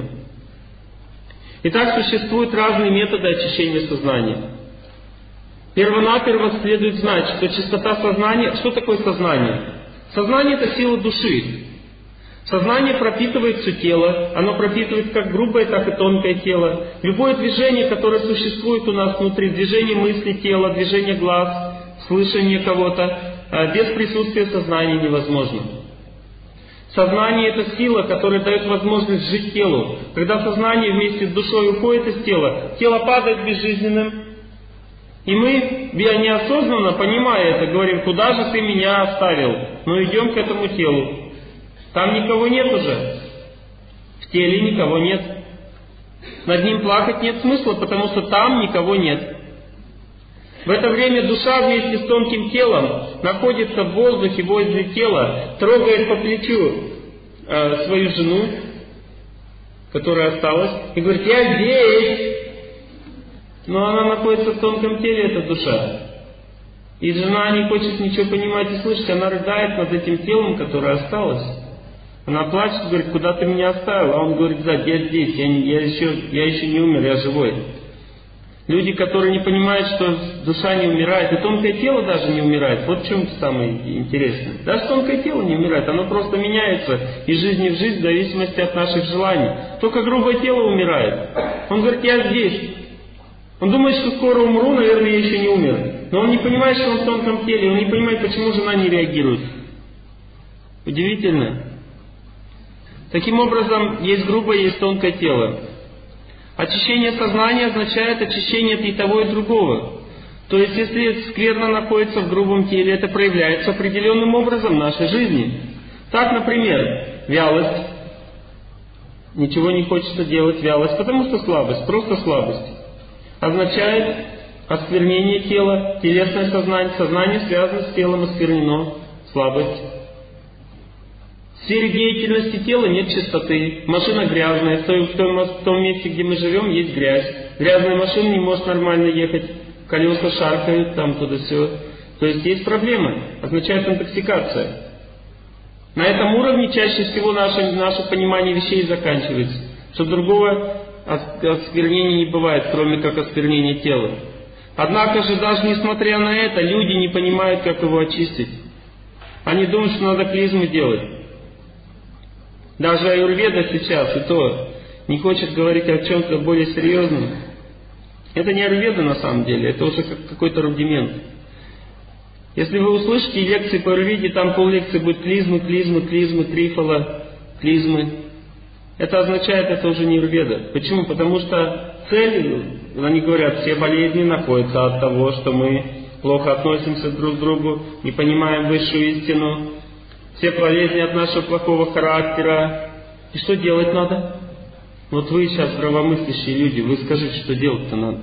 Итак, существуют разные методы очищения сознания. Первонаперво следует знать, что чистота сознания... Что такое сознание? Сознание — это сила души. Сознание пропитывает все тело. Оно пропитывает как грубое, так и тонкое тело. Любое движение, которое существует у нас внутри, движение мысли тела, движение глаз, слышание кого-то, без присутствия сознания невозможно. Сознание — это сила, которая дает возможность жить телу. Когда сознание вместе с душой уходит из тела, тело падает безжизненным. И мы, неосознанно, понимая это, говорим, куда же ты меня оставил? Но идем к этому телу. Там никого нет уже. В теле никого нет. Над ним плакать нет смысла, потому что там никого нет. В это время душа вместе с тонким телом находится в воздухе возле тела, трогает по плечу свою жену, которая осталась, и говорит, я здесь. Но она находится в тонком теле, эта душа. И жена не хочет ничего понимать и слышать, она рыдает над этим телом, которое осталось. Она плачет, говорит, куда ты меня оставил? А он говорит, сзади, я здесь, я еще не умер, я живой. Люди, которые не понимают, что душа не умирает, и тонкое тело даже не умирает. Вот в чем самое интересное. Даже тонкое тело не умирает, оно просто меняется из жизни в жизнь в зависимости от наших желаний. Только грубое тело умирает. Он говорит, я здесь. Он думает, что скоро умру, наверное, я еще не умер. Но он не понимает, что он в тонком теле, он не понимает, почему жена не реагирует. Удивительно. Таким образом, есть грубое, есть тонкое тело. Очищение сознания означает очищение и того, и другого. То есть, если скверно находится в грубом теле, это проявляется определенным образом в нашей жизни. Так, например, вялость. Ничего не хочется делать, вялость, потому что слабость, просто слабость. Означает осквернение тела, телесное сознание. Сознание связано с телом, осквернено, слабость. В сфере деятельности тела нет чистоты. Машина грязная. В том месте, где мы живем, есть грязь. Грязная машина не может нормально ехать. Колеса шаркают, там туда-сё. То есть есть проблемы. Означает интоксикация. На этом уровне чаще всего наше понимание вещей заканчивается. Что другого осквернения не бывает, кроме как осквернения тела. Однако же, даже несмотря на это, люди не понимают, как его очистить. Они думают, что надо клизмы делать. Даже аюрведа сейчас и то не хочет говорить о чем-то более серьезном. Это не аюрведа на самом деле, это уже какой-то рудимент. Если вы услышите лекции по аюрведе, там поллекции будет клизмы, трифола, клизмы. Это означает, это уже не аюрведа. Почему? Потому что цель, они говорят, все болезни находятся от того, что мы плохо относимся друг к другу, не понимаем высшую истину. Все болезни от нашего плохого характера. И что делать надо? Вот вы сейчас здравомыслящие люди, вы скажите, что делать-то надо.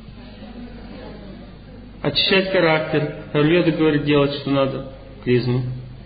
Очищать характер. Аюрведа говорит, делать что надо. Клизму.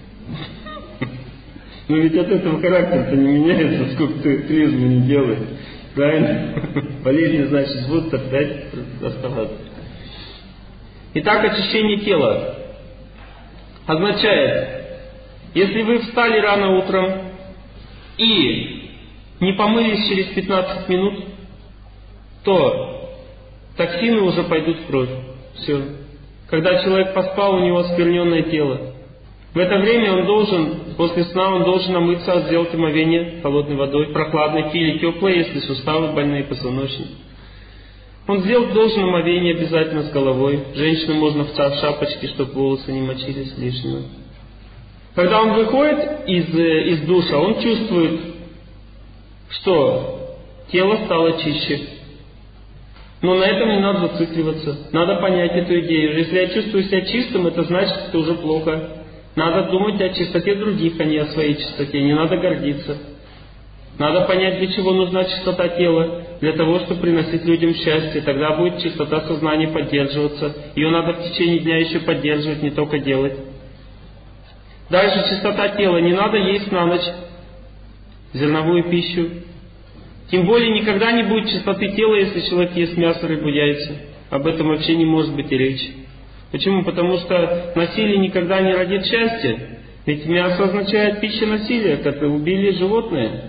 Но ведь от этого характер-то не меняется, сколько ты клизму не делаешь. Правильно? Болезни, значит, будут опять оставаться. Итак, очищение тела означает, если вы встали рано утром и не помылись через 15 минут, то токсины уже пойдут в кровь. Все. Когда человек поспал, у него оскверненное тело. В это время он должен, после сна, он должен омыться, сделать омовение холодной водой, прохладной или теплой, если суставы больные, позвоночник. Он должен омовение обязательно с головой. Женщинам можно в шапочке, чтобы волосы не мочились лишнего. Когда он выходит из душа, он чувствует, что тело стало чище. Но на этом не надо зацикливаться. Надо понять эту идею. Если я чувствую себя чистым, это значит, что это уже плохо. Надо думать о чистоте других, а не о своей чистоте. Не надо гордиться. Надо понять, для чего нужна чистота тела. Для того, чтобы приносить людям счастье. Тогда будет чистота сознания поддерживаться. Ее надо в течение дня еще поддерживать, не только делать. Дальше чистота тела. Не надо есть на ночь зерновую пищу. Тем более никогда не будет чистоты тела, если человек ест мясо, рыбу, яйца. Об этом вообще не может быть и речи. Почему? Потому что насилие никогда не родит счастья. Ведь мясо означает пища насилия, как и убили животное.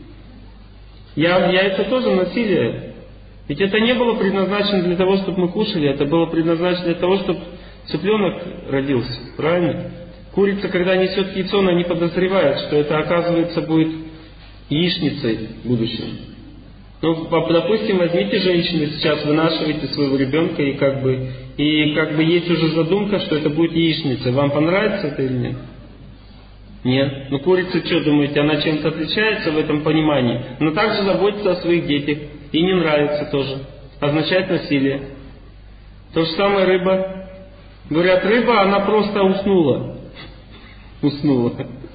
Яйца тоже насилие. Ведь это не было предназначено для того, чтобы мы кушали, это было предназначено для того, чтобы цыпленок родился. Правильно? Курица, когда несет яйцо, она не подозревает, что это, оказывается, будет яичницей в будущем. Ну, допустим, возьмите женщину, сейчас вынашиваете своего ребенка, и как бы есть уже задумка, что это будет яичница. Вам понравится это или нет? Нет. Ну, курица, что думаете, она чем-то отличается в этом понимании? Она также заботится о своих детях. И не нравится тоже. Означает насилие. То же самое рыба. Говорят, рыба, она просто уснула. Уснула.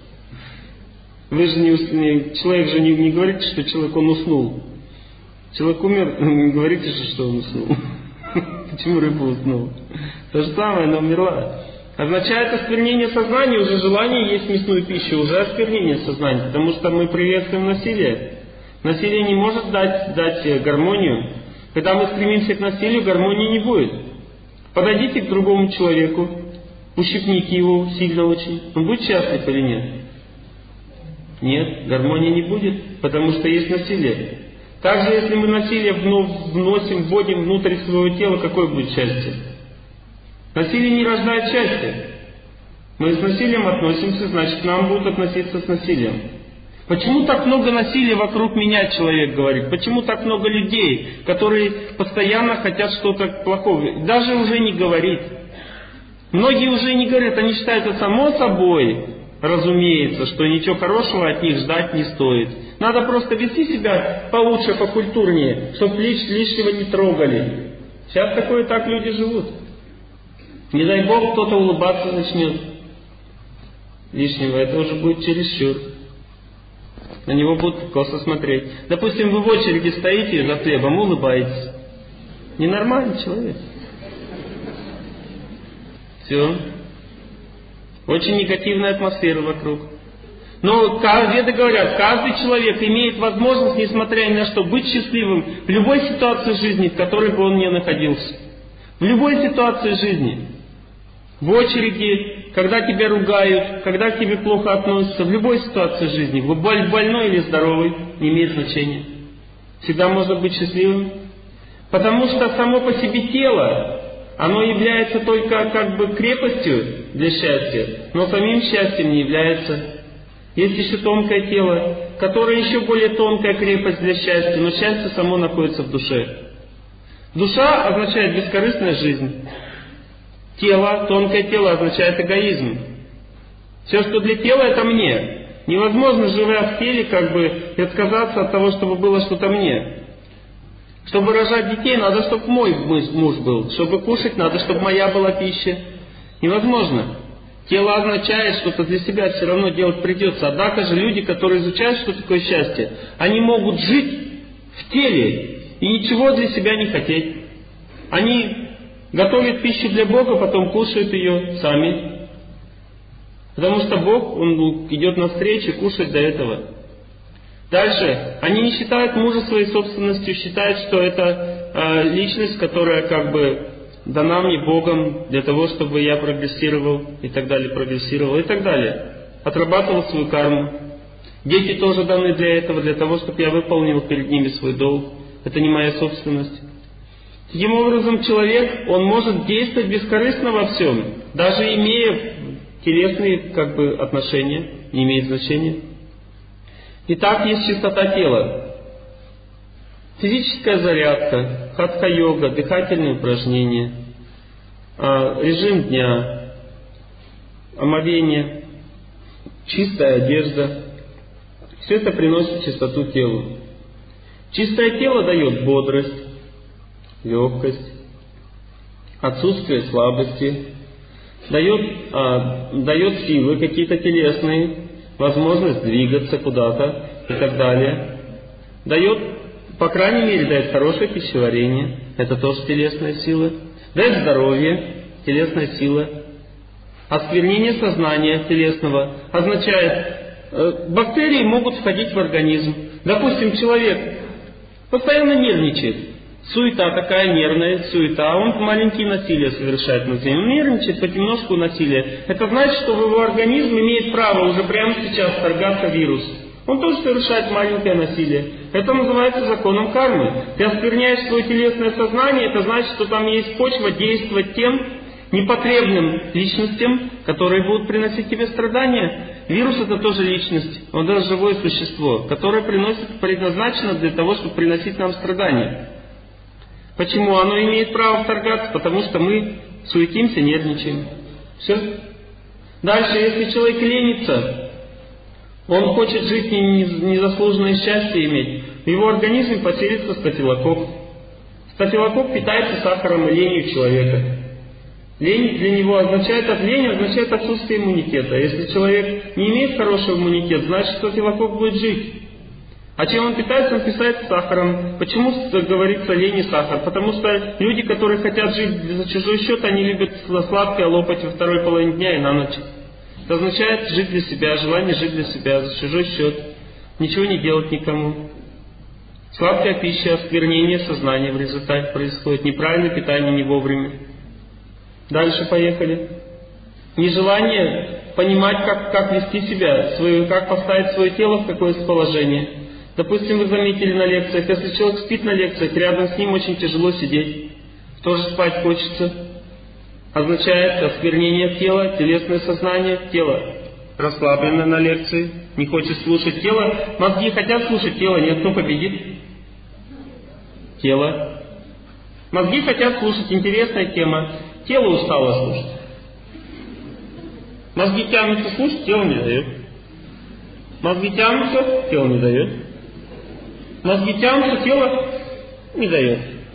Вы же человек же не говорите, что человек, он уснул. Человек умер, не говорите же, что он уснул. Почему рыба уснула? То же самое, она умерла. Означает осквернение сознания, уже желание есть мясную пищу, уже осквернение сознания, потому что мы приветствуем насилие. Насилие не может дать гармонию. Когда мы стремимся к насилию, гармонии не будет. Подойдите к другому человеку, ущипните его сильно очень. Он будет счастлив или нет? Нет, гармонии не будет, потому что есть насилие. Также, если мы насилие вводим внутрь своего тела, какое будет счастье? Насилие не рождает счастья. Мы с насилием относимся, значит, к нам будут относиться с насилием. Почему так много насилия вокруг меня, человек говорит? Почему так много людей, которые постоянно хотят что-то плохого? Даже уже не говорит. Многие уже не говорят, они считают это само собой, разумеется, что ничего хорошего от них ждать не стоит. Надо просто вести себя получше, покультурнее, чтобы лишнего не трогали. Сейчас такое так люди живут. Не дай Бог, кто-то улыбаться начнет лишнего, это уже будет чересчур. На него будут косо смотреть. Допустим, вы в очереди стоите за хлебом, улыбаетесь. Ненормальный человек. Все. Очень негативная атмосфера вокруг. Но веды говорят, каждый человек имеет возможность, несмотря ни на что, быть счастливым в любой ситуации жизни, в которой бы он ни находился. В любой ситуации жизни. В очереди, когда тебя ругают, когда к тебе плохо относятся, в любой ситуации жизни, больной или здоровый, не имеет значения. Всегда можно быть счастливым. Потому что само по себе тело, оно является только как бы крепостью для счастья, но самим счастьем не является. Есть еще тонкое тело, которое еще более тонкая крепость для счастья, но счастье само находится в душе. Душа означает бескорыстная жизнь. Тело, тонкое тело означает эгоизм. Все, что для тела, это мне. Невозможно, живя в теле, как бы отказаться от того, чтобы было что-то мне. Чтобы рожать детей, надо, чтобы мой муж был. Чтобы кушать, надо, чтобы моя была пища. Невозможно. Тело означает, что-то для себя все равно делать придется. Однако же люди, которые изучают, что такое счастье, они могут жить в теле и ничего для себя не хотеть. Они готовят пищу для Бога, потом кушают ее сами. Потому что Бог, Он идет навстречу, кушать до этого. Дальше, они не считают мужа своей собственностью, считают, что это личность, которая как бы дана мне Богом для того, чтобы я прогрессировал и так далее, отрабатывал свою карму. Дети тоже даны для этого, для того, чтобы я выполнил перед ними свой долг. Это не моя собственность. Таким образом, человек, он может действовать бескорыстно во всем, даже имея телесные как бы отношения, не имеет значения. Итак, есть чистота тела. Физическая зарядка, хатха-йога, дыхательные упражнения, режим дня, омовение, чистая одежда. Все это приносит чистоту телу. Чистое тело дает бодрость. легкость, отсутствие слабости, дает силы какие-то телесные, возможность двигаться куда-то и так далее. Дает, по крайней мере, дает хорошее пищеварение, это тоже телесная сила. Дает здоровье, телесная сила. Осквернение сознания телесного означает, бактерии могут входить в организм. Допустим, человек постоянно нервничает. Суета такая нервная, суета. Он маленькие насилия совершает над ним. Он нервничает понемножку насилия. Это значит, что в его организм имеет право уже прямо сейчас вторгаться вирус. Он тоже совершает маленькое насилие. Это называется законом кармы. Ты оскверняешь свое телесное сознание, это значит, что там есть почва действовать тем непотребным личностям, которые будут приносить тебе страдания. Вирус это тоже личность, он даже живое существо, которое предназначено для того, чтобы приносить нам страдания. Почему оно имеет право вторгаться? Потому что мы суетимся, нервничаем. Все. Дальше, если человек ленится, он хочет жить незаслуженное счастье иметь, в его организме поселится стафилококк. Стафилококк питается сахаром и ленью человека. Лень для него означает отсутствие иммунитета. Если человек не имеет хорошего иммунитета, значит стафилококк будет жить. А чем он питается? Он питается сахаром. Почему говорится лень и сахар? Потому что люди, которые хотят жить за чужой счет, они любят сладкое лопать во второй половине дня и на ночь. Это означает жить для себя, желание жить для себя, за чужой счет. Ничего не делать никому. Сладкая пища, осквернение сознания в результате происходит. Неправильное питание не вовремя. Дальше поехали. Нежелание понимать, как вести себя, как поставить свое тело в какое-то положение. Допустим, вы заметили на лекциях, если человек спит на лекциях, рядом с ним очень тяжело сидеть. Тоже спать хочется. Означает осквернение тела, телесное сознание, тело расслаблено на лекции, не хочет слушать тело. Мозги хотят слушать тело, нет, кто победит? Тело. Мозги хотят слушать, интересная тема. Тело устало слушать. Мозги тянутся слушать, тело не дает. Мозги тянутся, тело не дает. Мозги тянутся, тело не дает.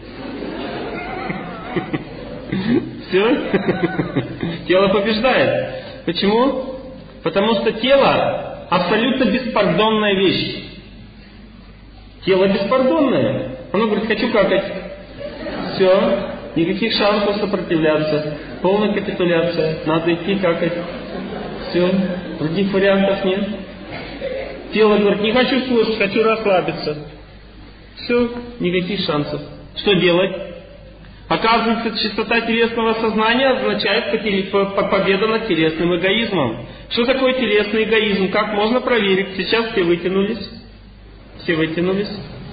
Все? Тело побеждает. Почему? Потому что тело абсолютно беспардонная вещь. Тело беспардонное. Оно говорит, хочу какать. Все. Никаких шансов сопротивляться. Полная капитуляция. Надо идти какать. Все. Других вариантов нет. Тело говорит, не хочу слушать, хочу расслабиться. Все. Никаких шансов. Что делать? Оказывается, чистота телесного сознания означает победа над телесным эгоизмом. Что такое телесный эгоизм? Как можно проверить? Сейчас все вытянулись. Все вытянулись.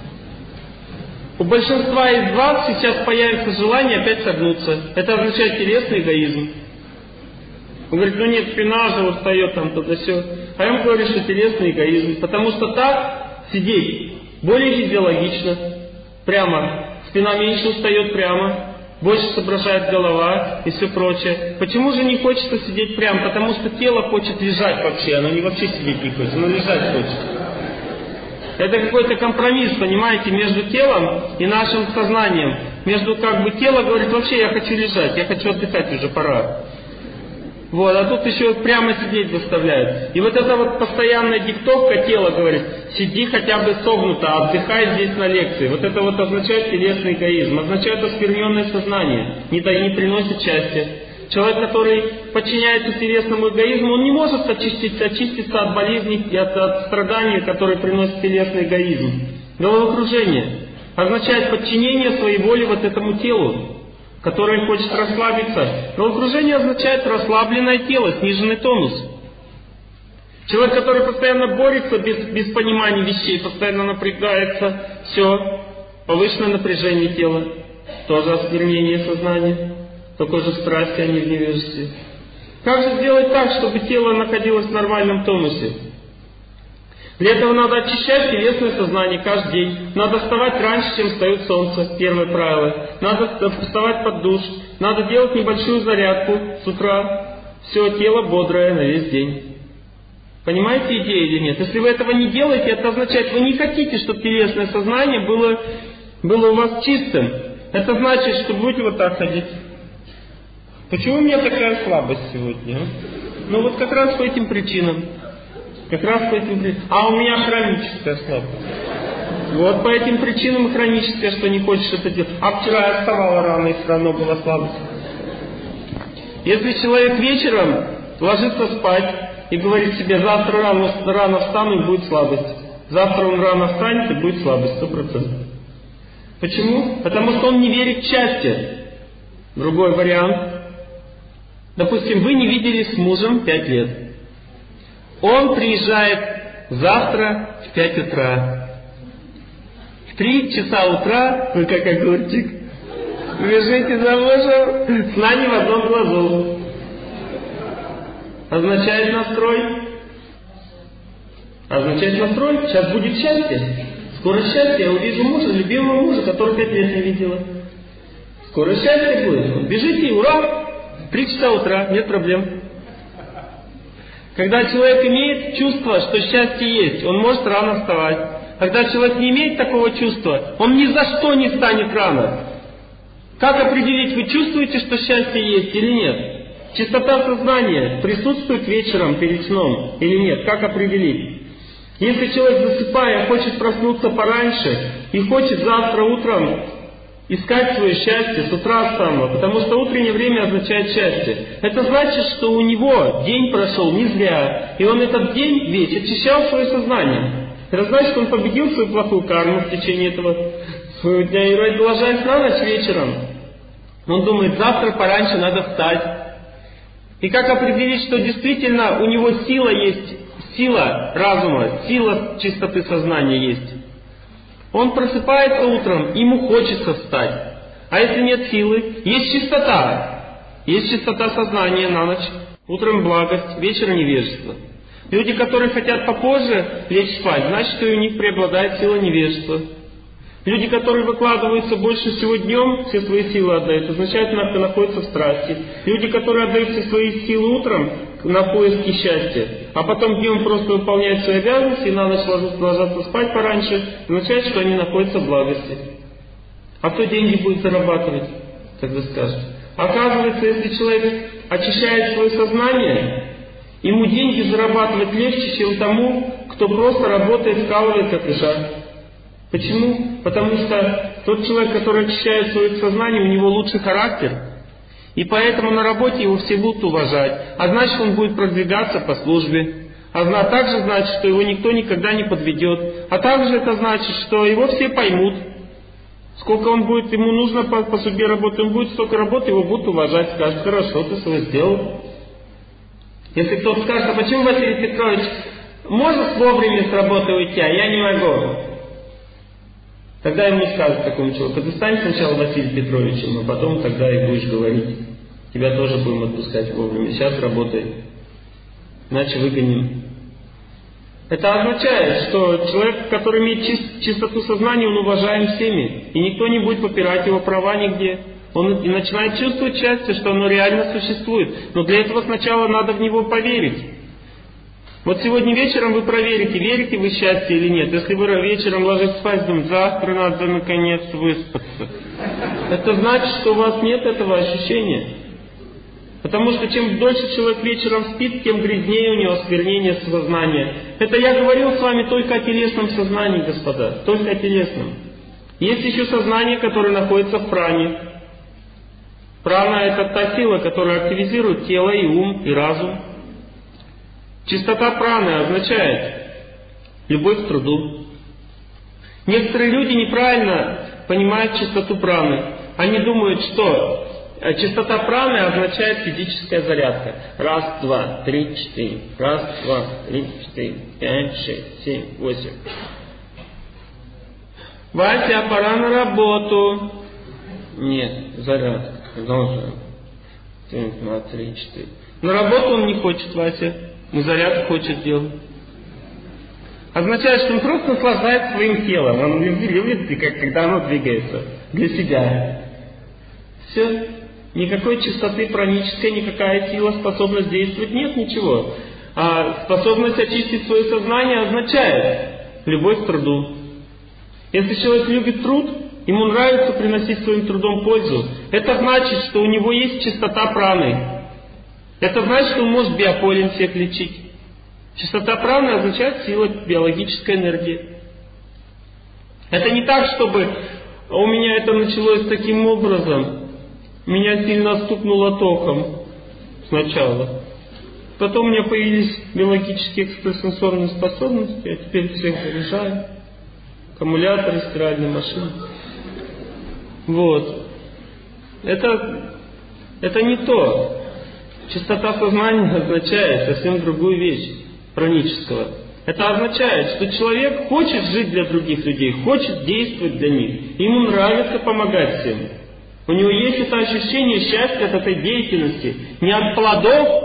У большинства из вас сейчас появится желание опять согнуться. Это означает телесный эгоизм. Он говорит, ну нет, спина же устает там, туда все. А я ему говорю, что телесный эгоизм. Потому что так сидеть более физиологично. Прямо. Спина меньше устает прямо. Больше соображает голова и все прочее. Почему же не хочется сидеть прямо? Потому что тело хочет лежать вообще. Оно не вообще сидеть не хочет, оно лежать хочет. Это какой-то компромисс, понимаете, между телом и нашим сознанием. Между тело говорит, вообще я хочу лежать, я хочу отдыхать, уже пора. Вот, а тут еще прямо сидеть заставляют. И вот эта вот постоянная диктовка тела говорит, сиди хотя бы согнуто, отдыхай здесь на лекции. Вот это вот означает телесный эгоизм, означает оскверненное сознание, не приносит счастья. Человек, который подчиняется телесному эгоизму, он не может очиститься от болезней и от страданий, которые приносит телесный эгоизм. Головокружение означает подчинение своей воли вот этому телу, которое хочет расслабиться. Головокружение означает расслабленное тело, сниженный тонус. Человек, который постоянно борется без понимания вещей, постоянно напрягается, все, повышенное напряжение тела, тоже осквернение сознания. Только же страсти, а не в невежестве. Как же сделать так, чтобы тело находилось в нормальном тонусе? Для этого надо очищать телесное сознание каждый день. Надо вставать раньше, чем встает солнце. Первое правило. Надо вставать под душ. Надо делать небольшую зарядку с утра. Все, тело бодрое на весь день. Понимаете идею или нет? Если вы этого не делаете, это означает, вы не хотите, чтобы телесное сознание было у вас чистым. Это значит, что будете вот так ходить. Почему у меня такая слабость сегодня? Ну вот как раз по этим причинам. А у меня хроническая слабость. Вот по этим причинам хроническая, что не хочешь это делать. А вчера я вставала рано, и все равно была слабость. Если человек вечером ложится спать и говорит себе: завтра рано встану и будет слабость. Завтра он рано встанет и будет слабость, 100%. Почему? Потому что он не верит в счастье. Другой вариант. Допустим, вы не виделись с мужем 5 лет. Он приезжает завтра в 5 утра. В 3 часа утра, вы как огурчик, бежите за мужем, сна не в одном глазу. Означает настрой. Сейчас будет счастье. Скоро счастье. Я увижу мужа, любимого мужа, которого 5 лет не видела. Скоро счастье будет. Бежите, ура! 3 часа утра, нет проблем. Когда человек имеет чувство, что счастье есть, он может рано вставать. Когда человек не имеет такого чувства, он ни за что не встанет рано. Как определить, вы чувствуете, что счастье есть или нет? Чистота сознания присутствует вечером перед сном или нет? Как определить? Если человек, засыпая, хочет проснуться пораньше и хочет завтра утром искать свое счастье с утра самого, потому что утреннее время означает счастье. Это значит, что у него день прошел не зря, и он этот день весь очищал свое сознание. Это значит, что он победил свою плохую карму в течение этого своего дня. И ложась на ночь вечером, он думает: завтра пораньше надо встать. И как определить, что действительно у него сила есть, сила разума, сила чистоты сознания есть? Он просыпается утром, ему хочется встать. А если нет силы, есть чистота. Есть чистота сознания на ночь. Утром благость, вечером невежество. Люди, которые хотят попозже лечь спать, значит, что у них преобладает сила невежества. Люди, которые выкладываются больше всего днем, все свои силы отдают, означает, что находятся в страсти. Люди, которые отдают все свои силы утром на поиски счастья, а потом днем просто выполняют свои обязанности и на ночь ложатся спать пораньше, означает, что они находятся в благости. А кто деньги будет зарабатывать, тогда скажет. Оказывается, если человек очищает свое сознание, ему деньги зарабатывать легче, чем тому, кто просто работает, вкалывает, как лежа. Почему? Потому что тот человек, который очищает свое сознание, у него лучший характер. И поэтому на работе его все будут уважать. А значит, он будет продвигаться по службе. А также значит, что его никто никогда не подведет. А также это значит, что его все поймут. Сколько он будет, ему нужно по судьбе работы, он будет столько работы, его будут уважать. Скажут: хорошо, ты свое сделал. Если кто-то скажет: а почему, Василий Петрович, может вовремя с работы уйти, а я не могу? Тогда ему скажут такому человеку: ты стань сначала Василием Петровичем, а потом тогда и будешь говорить. Тебя тоже будем отпускать вовремя. Сейчас работай. Иначе выгоним. Это означает, что человек, который имеет чистоту сознания, он уважаем всеми. И никто не будет попирать его права нигде. Он и начинает чувствовать счастье, что оно реально существует. Но для этого сначала надо в него поверить. Вот сегодня вечером вы проверите, верите вы в счастье или нет. Если вы вечером ложитесь спать, думаете: завтра надо наконец выспаться. Это значит, что у вас нет этого ощущения. Потому что чем дольше человек вечером спит, тем грязнее у него осквернение сознания. Это я говорил с вами только о телесном сознании, господа. Только о телесном. Есть еще сознание, которое находится в пране. Прана — это та сила, которая активизирует тело и ум, и разум. Чистота праны означает любовь к труду. Некоторые люди неправильно понимают чистоту праны. Они думают, что чистота праны означает физическая зарядка. 1, 2, 3, 4. 1, 2, 3, 4, 5, 6, 7, 8. Вася, пора на работу. Нет, зарядка. Продолжаем. 1, 2, 3, 4. На работу он не хочет, Вася. Но зарядку хочет делать. Означает, что он просто наслаждается своим телом. Он любит, когда оно двигается. Для себя. Все. Никакой чистоты пранической, никакая сила, способность действовать нет, ничего. А способность очистить свое сознание означает любовь к труду. Если человек любит труд, ему нравится приносить своим трудом пользу, это значит, что у него есть чистота праны. Это значит, что он может биополем всех лечить. Чистота праны означает сила биологической энергии. Это не так, чтобы у меня это началось таким образом, меня сильно стукнуло током сначала. Потом у меня появились биологические экстрасенсорные способности, я теперь всех заряжаю. Аккумуляторы, стиральные машины. Вот. Это не то. Чистота сознания означает совсем другую вещь пранического. Это означает, что человек хочет жить для других людей, хочет действовать для них. Ему нравится помогать всем. У него есть это ощущение счастья от этой деятельности. Не от плодов.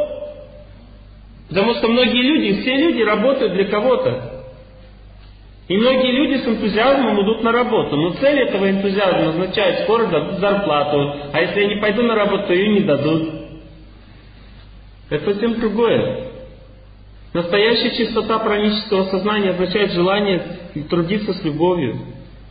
Потому что многие люди, все люди работают для кого-то. И многие люди с энтузиазмом идут на работу. Но цель этого энтузиазма означает, скоро дадут зарплату. А если я не пойду на работу, то ее не дадут. Это совсем другое. Настоящая чистота пранического сознания означает желание трудиться с любовью.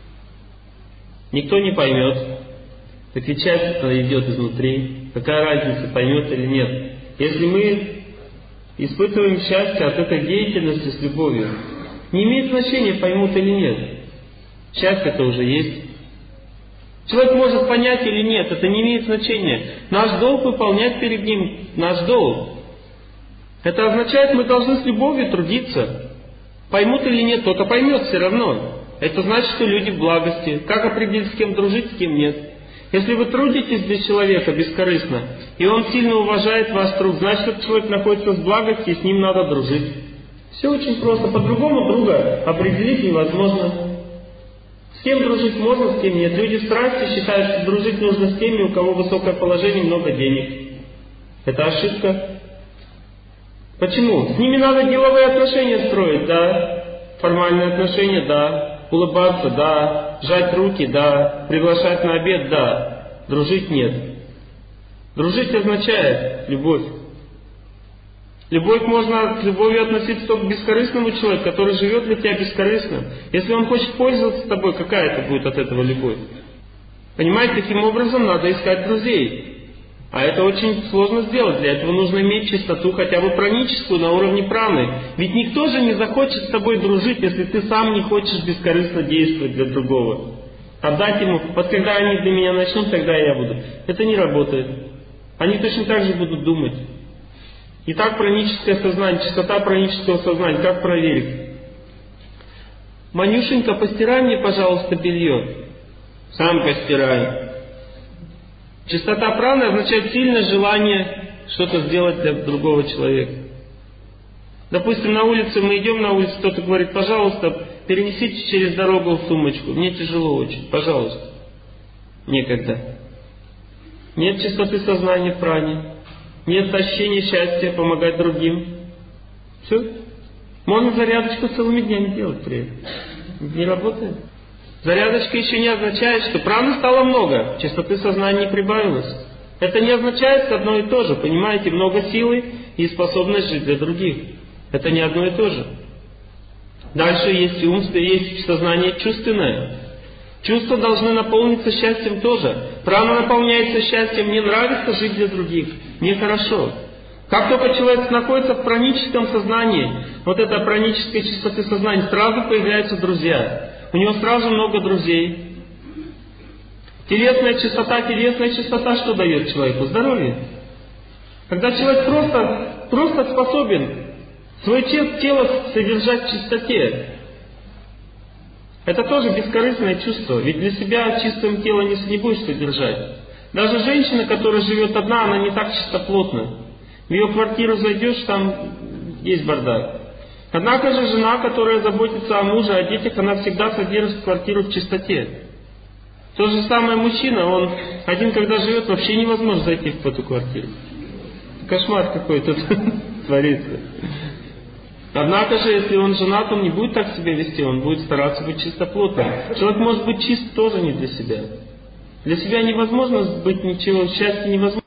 Никто не поймет. Так ведь счастье идет изнутри. Какая разница, поймет или нет. Если мы испытываем счастье от этой деятельности с любовью, не имеет значения, поймут или нет. Счастье-то уже есть. Человек может понять или нет, это не имеет значения. Наш долг выполнять перед ним наш долг. Это означает, мы должны с любовью трудиться. Поймут или нет, кто-то поймет все равно. Это значит, что люди в благости. Как определить, с кем дружить, с кем нет? Если вы трудитесь для человека бескорыстно, и он сильно уважает ваш труд, значит, этот человек находится в благости, и с ним надо дружить. Все очень просто. По-другому друга определить невозможно. С кем дружить можно, с кем нет. Люди в страсти считают, что дружить нужно с теми, у кого высокое положение, много денег. Это ошибка. Почему? С ними надо деловые отношения строить, да. Формальные отношения, да. Улыбаться, да. Жать руки, да. Приглашать на обед, да. Дружить нет. Дружить означает любовь. Любовь можно с любовью относиться только к бескорыстному человеку, который живет для тебя бескорыстно. Если он хочет пользоваться тобой, какая это будет от этого любовь? Понимаете, таким образом надо искать друзей. А это очень сложно сделать. Для этого нужно иметь чистоту хотя бы праническую на уровне праны. Ведь никто же не захочет с тобой дружить, если ты сам не хочешь бескорыстно действовать для другого. Отдать ему, вот когда они для меня начнут, тогда я буду. Это не работает. Они точно так же будут думать. Итак, праническое сознание, чистота пранического сознания, как проверить? Манюшенька, постирай мне, пожалуйста, белье. Сам постирай. Чистота праны означает сильное желание что-то сделать для другого человека. Допустим, на улице мы идем на улицу, кто-то говорит, пожалуйста, перенесите через дорогу в сумочку. Мне тяжело очень, пожалуйста. Некогда. Нет чистоты сознания в пране. Нет ощущения счастья помогать другим. Все. Можно зарядочку целыми днями делать при этом. Не работает. Зарядочка еще не означает, что праны стало много, чистоты сознания не прибавилось. Это не означает одно и то же. Понимаете, много силы и способность жить для других. Это не одно и то же. Дальше есть ум, есть сознание чувственное. Чувства должны наполниться счастьем тоже. Прана наполняется счастьем, мне нравится жить для других, мне хорошо. Как только человек находится в праническом сознании, вот это пранической чистоты сознания, сразу появляются друзья. У него сразу много друзей. Телесная чистота что дает человеку? Здоровье. Когда человек просто способен свое тело содержать в чистоте, это тоже бескорыстное чувство. Ведь для себя чистым телом не будешь содержать. Даже женщина, которая живет одна, она не так чистоплотна. В ее квартиру зайдешь, там есть бардак. Однако же жена, которая заботится о муже, о детях, она всегда содержит квартиру в чистоте. То же самое мужчина, он один когда живет, вообще невозможно зайти в эту квартиру. Кошмар какой-то творится. Однако же, если он женат, он не будет так себя вести, он будет стараться быть чистоплотным. Человек может быть чист тоже не для себя. Для себя невозможно быть ничего, счастье невозможно.